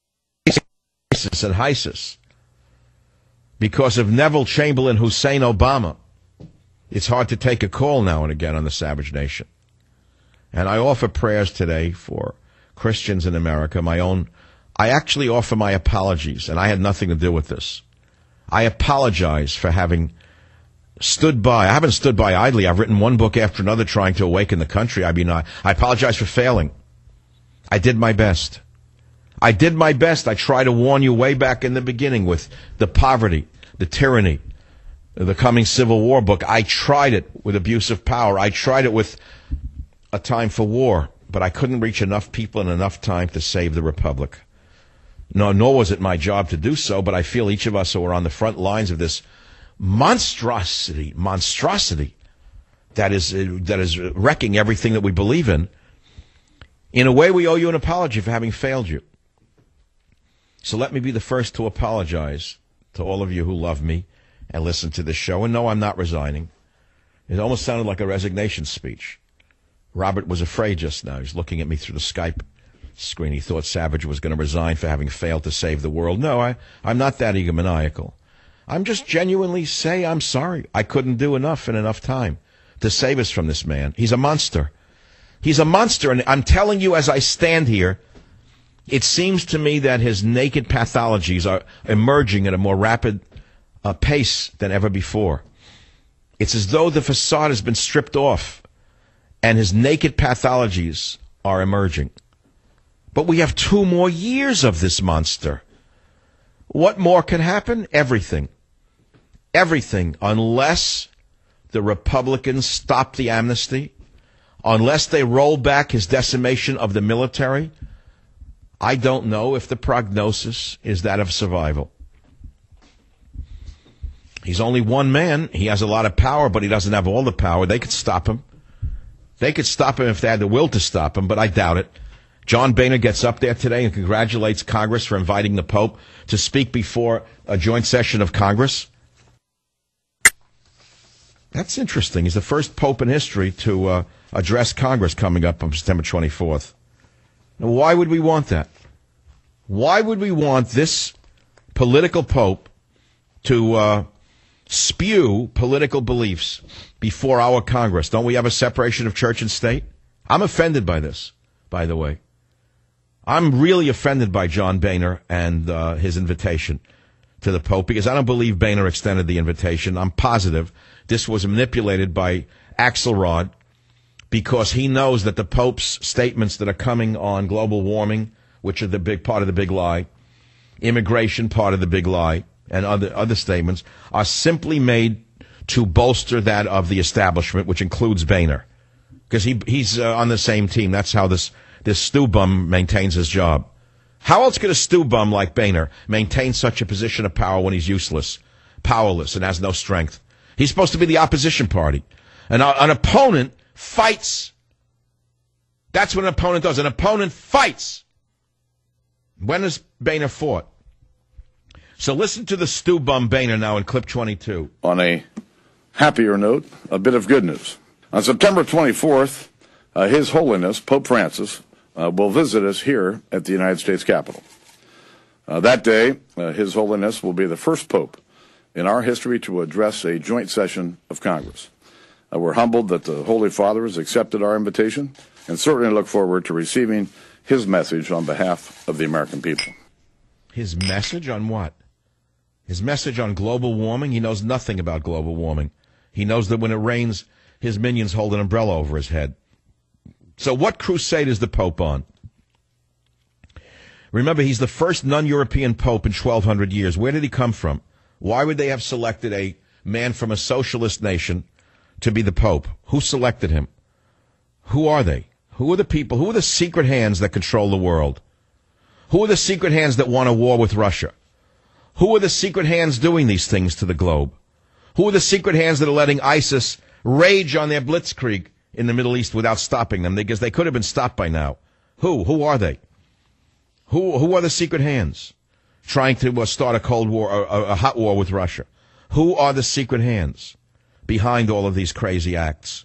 and HISIS, because of Neville Chamberlain, Hussein Obama. It's hard to take a call now and again on the Savage Nation. And I offer prayers today for Christians in America, my own. I actually offer my apologies, and I had nothing to do with this. I apologize for having stood by. I haven't stood by idly. I've written one book after another trying to awaken the country. I mean, I, I apologize for failing. I did my best. I did my best. I tried to warn you way back in the beginning with the poverty, the tyranny, the coming Civil War book. I tried it with abuse of power. I tried it with A Time for War, but I couldn't reach enough people in enough time to save the Republic. No, nor was it my job to do so, but I feel each of us who are on the front lines of this monstrosity, monstrosity that is uh, that is wrecking everything that we believe in. In a way, we owe you an apology for having failed you. So let me be the first to apologize to all of you who love me and listen to this show. And no, I'm not resigning. It almost sounded like a resignation speech. Robert was afraid just now. He's looking at me through the Skype screen. He thought Savage was going to resign for having failed to save the world. No, I, I'm not that egomaniacal. I'm just genuinely say I'm sorry. I couldn't do enough in enough time to save us from this man. He's a monster. He's a monster, and I'm telling you as I stand here, it seems to me that his naked pathologies are emerging at a more rapid uh, pace than ever before. It's as though the facade has been stripped off, and his naked pathologies are emerging. But we have two more years of this monster. What more can happen? Everything. Everything, unless the Republicans stop the amnesty, unless they roll back his decimation of the military. I don't know if the prognosis is that of survival. He's only one man. He has a lot of power, but he doesn't have all the power. They could stop him. They could stop him if they had the will to stop him, but I doubt it. John Boehner gets up there today and congratulates Congress for inviting the Pope to speak before a joint session of Congress. That's interesting. He's the first Pope in history to uh, address Congress coming up on September twenty-fourth. Now, why would we want that? Why would we want this political Pope to uh, spew political beliefs before our Congress? Don't we have a separation of church and state? I'm offended by this, by the way. I'm really offended by John Boehner and uh, his invitation to the Pope, because I don't believe Boehner extended the invitation. I'm positive this was manipulated by Axelrod, because he knows that the Pope's statements that are coming on global warming, which are the big part of the big lie, immigration, part of the big lie, and other other statements, are simply made to bolster that of the establishment, which includes Boehner, because he he's uh, on the same team. That's how this this stew bum maintains his job. How else could a stew bum like Boehner maintain such a position of power when he's useless, powerless, and has no strength? He's supposed to be the opposition party. And an opponent fights. That's what an opponent does. An opponent fights. When has Boehner fought? So listen to the stew bum Boehner now in clip twenty-two. On a happier note, a bit of good news. On September twenty-fourth, uh, His Holiness Pope Francis uh, will visit us here at the United States Capitol. Uh, that day, uh, His Holiness will be the first Pope in our history to address a joint session of Congress. Uh, we're humbled that the Holy Father has accepted our invitation, and certainly look forward to receiving his message on behalf of the American people. His message on what? His message on global warming? He knows nothing about global warming. He knows that when it rains, his minions hold an umbrella over his head. So what crusade is the Pope on? Remember, he's the first non-European Pope in twelve hundred years. Where did he come from? Why would they have selected a man from a socialist nation to be the Pope? Who selected him? Who are they? Who are the people? Who are the secret hands that control the world? Who are the secret hands that want a war with Russia? Who are the secret hands doing these things to the globe? Who are the secret hands that are letting ISIS rage on their blitzkrieg in the Middle East without stopping them? Because they could have been stopped by now. Who? Who are they? Who Who are the secret hands trying to uh, start a cold war, a, a hot war with Russia? Who are the secret hands behind all of these crazy acts?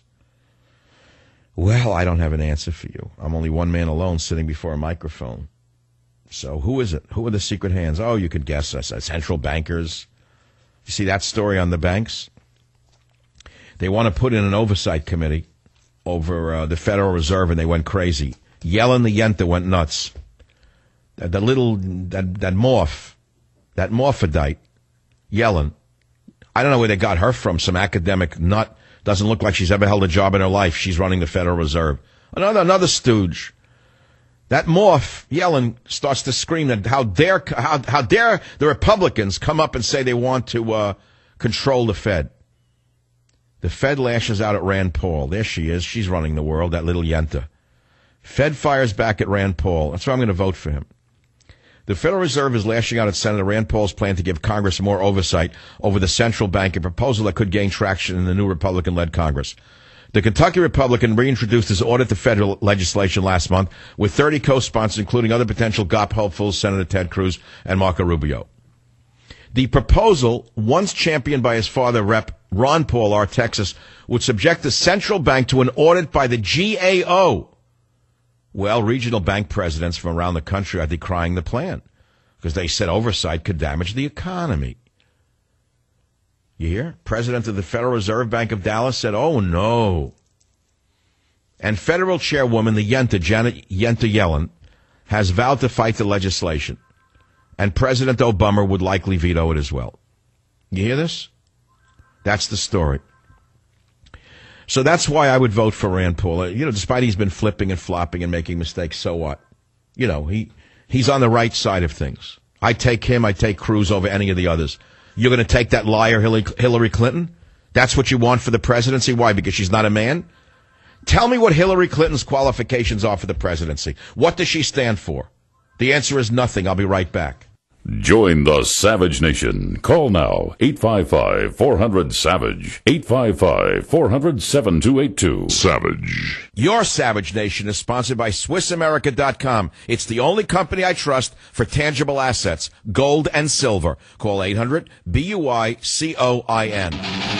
Well, I don't have an answer for you. I'm only one man alone sitting before a microphone. So who is it? Who are the secret hands? Oh, you could guess us. Central bankers. You see that story on the banks? They want to put in an oversight committee over uh, the Federal Reserve, and they went crazy. Yellen the Yenta went nuts. The, the little, that, that morph, that morphodite, Yellen. I don't know where they got her from, some academic nut. Doesn't look like she's ever held a job in her life. She's running the Federal Reserve. Another another stooge. That morph, Yellen, starts to scream that how dare how how dare the Republicans come up and say they want to uh, control the Fed. The Fed lashes out at Rand Paul. There she is. She's running the world, that little Yenta. Fed fires back at Rand Paul. That's why I'm going to vote for him. The Federal Reserve is lashing out at Senator Rand Paul's plan to give Congress more oversight over the central bank, a proposal that could gain traction in the new Republican-led Congress. The Kentucky Republican reintroduced his audit to federal legislation last month with thirty co-sponsors, including other potential G O P hopefuls, Senator Ted Cruz and Marco Rubio. The proposal, once championed by his father, Representative Ron Paul, R. Texas, would subject the central bank to an audit by the G A O. Well, regional bank presidents from around the country are decrying the plan because they said oversight could damage the economy. You hear? President of the Federal Reserve Bank of Dallas said, oh, no. And federal chairwoman, the Yenta, Janet Yenta Yellen, has vowed to fight the legislation. And President Obama would likely veto it as well. You hear this? That's the story. So that's why I would vote for Rand Paul. You know, despite he's been flipping and flopping and making mistakes, so what? You know, he he's on the right side of things. I take him, I take Cruz over any of the others. You're going to take that liar Hillary Clinton? That's what you want for the presidency? Why? Because she's not a man? Tell me what Hillary Clinton's qualifications are for the presidency. What does she stand for? The answer is nothing. I'll be right back. Join the Savage Nation. Call now, eight five five, four hundred, SAVAGE, eight five five, four hundred, seven two eight two. Savage. Your Savage Nation is sponsored by Swiss America dot com. It's the only company I trust for tangible assets, gold and silver. Call eight hundred, B U I C O I N.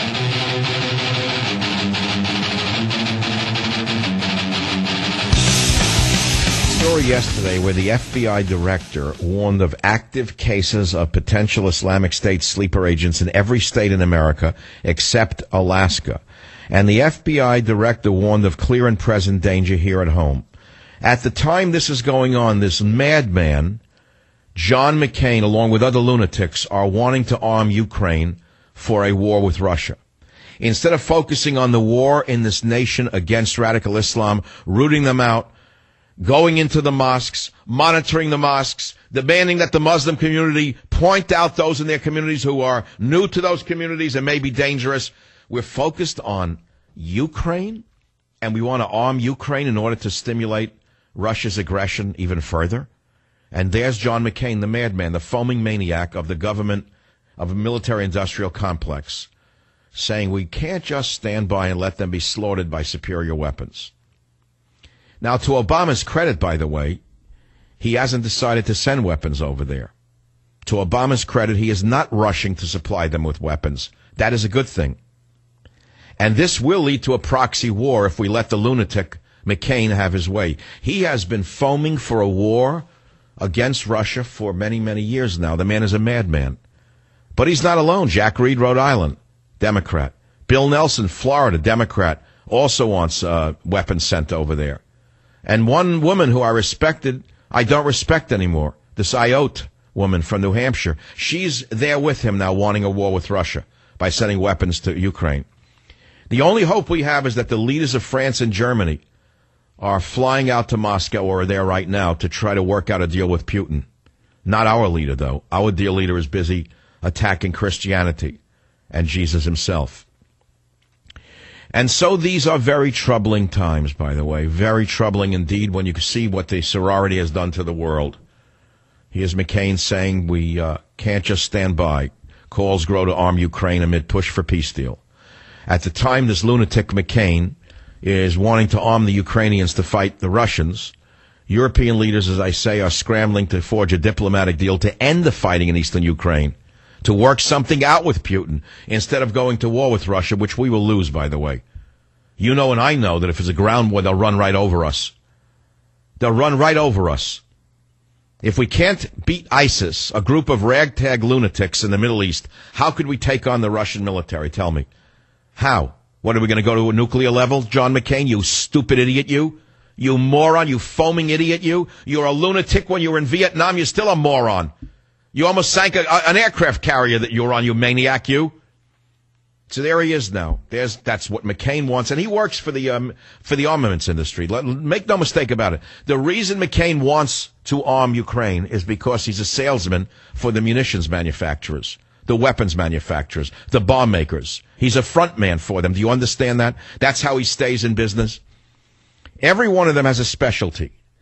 Story yesterday where the F B I director warned of active cases of potential Islamic State sleeper agents in every state in America except Alaska. And the F B I director warned of clear and present danger here at home. At the time this is going on, this madman, John McCain, along with other lunatics, are wanting to arm Ukraine for a war with Russia. Instead of focusing on the war in this nation against radical Islam, rooting them out, going into the mosques, monitoring the mosques, demanding that the Muslim community point out those in their communities who are new to those communities and may be dangerous. We're focused on Ukraine, and we want to arm Ukraine in order to stimulate Russia's aggression even further. And there's John McCain, the madman, the foaming maniac of the government, of a military-industrial complex, saying we can't just stand by and let them be slaughtered by superior weapons. Now, to Obama's credit, by the way, he hasn't decided to send weapons over there. To Obama's credit, he is not rushing to supply them with weapons. That is a good thing. And this will lead to a proxy war if we let the lunatic McCain have his way. He has been foaming for a war against Russia for many, many years now. The man is a madman. But he's not alone. Jack Reed, Rhode Island, Democrat. Bill Nelson, Florida, Democrat, also wants uh, weapons sent over there. And one woman who I respected, I don't respect anymore, this Ayotte woman from New Hampshire. She's there with him now wanting a war with Russia by sending weapons to Ukraine. The only hope we have is that the leaders of France and Germany are flying out to Moscow or are there right now to try to work out a deal with Putin. Not our leader, though. Our deal leader is busy attacking Christianity and Jesus himself. And so these are very troubling times, by the way, very troubling indeed when you see what the sorority has done to the world. Here's McCain saying we uh, can't just stand by. Calls grow to arm Ukraine amid push for peace deal. At the time, this lunatic McCain is wanting to arm the Ukrainians to fight the Russians. European leaders, as I say, are scrambling to forge a diplomatic deal to end the fighting in eastern Ukraine, to work something out with Putin instead of going to war with Russia, which we will lose, by the way. You know and I know that if it's a ground war, they'll run right over us. They'll run right over us. If we can't beat ISIS, a group of ragtag lunatics in the Middle East, how could we take on the Russian military? Tell me. How? What, are we going to go to a nuclear level, John McCain? You stupid idiot, you. You moron, you foaming idiot, you. You're a lunatic when you were in Vietnam. You're still a moron. You almost sank a, a, an aircraft carrier that you were on, you maniac, you. So there he is now. There's that's what McCain wants, and he works for the um, for the armaments industry. Let, make no mistake about it. The reason McCain wants to arm Ukraine is because he's a salesman for the munitions manufacturers, the weapons manufacturers, the bomb makers. He's a front man for them. Do you understand that? That's how he stays in business. Every one of them has a specialty.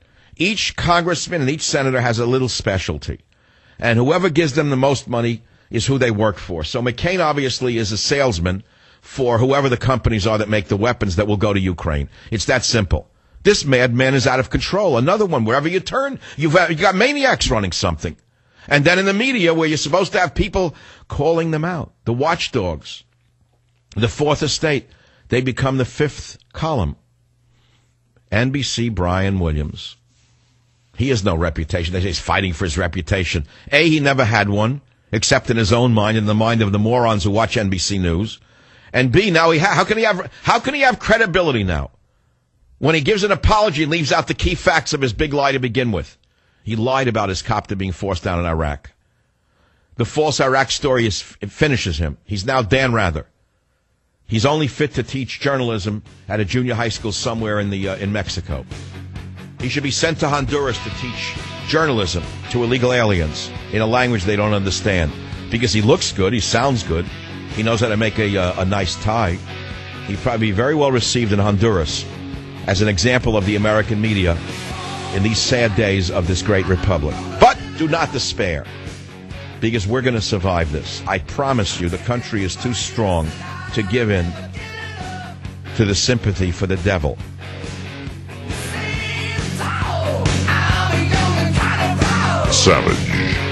Each congressman and each senator has a little specialty. And whoever gives them the most money is who they work for. So McCain obviously is a salesman for whoever the companies are that make the weapons that will go to Ukraine. It's that simple. This madman is out of control. Another one, wherever you turn, you've you've got maniacs running something. And then in the media, where you're supposed to have people calling them out, the watchdogs, the fourth estate, they become the fifth column. N B C, Brian Williams. He has no reputation. They say he's fighting for his reputation. A, he never had one, except in his own mind and the mind of the morons who watch N B C News. And B, now he ha- how can he have how can he have credibility now when he gives an apology and leaves out the key facts of his big lie to begin with? He lied about his copter being forced down in Iraq. The false Iraq story is, it finishes him. He's now Dan Rather. He's only fit to teach journalism at a junior high school somewhere in the uh, in Mexico. He should be sent to Honduras to teach journalism to illegal aliens in a language they don't understand. Because he looks good, he sounds good, he knows how to make a, uh, a nice tie. He'd probably be very well received in Honduras as an example of the American media in these sad days of this great republic. But do not despair, because we're going to survive this. I promise you, the country is too strong to give in to the sympathy for the devil. Savage.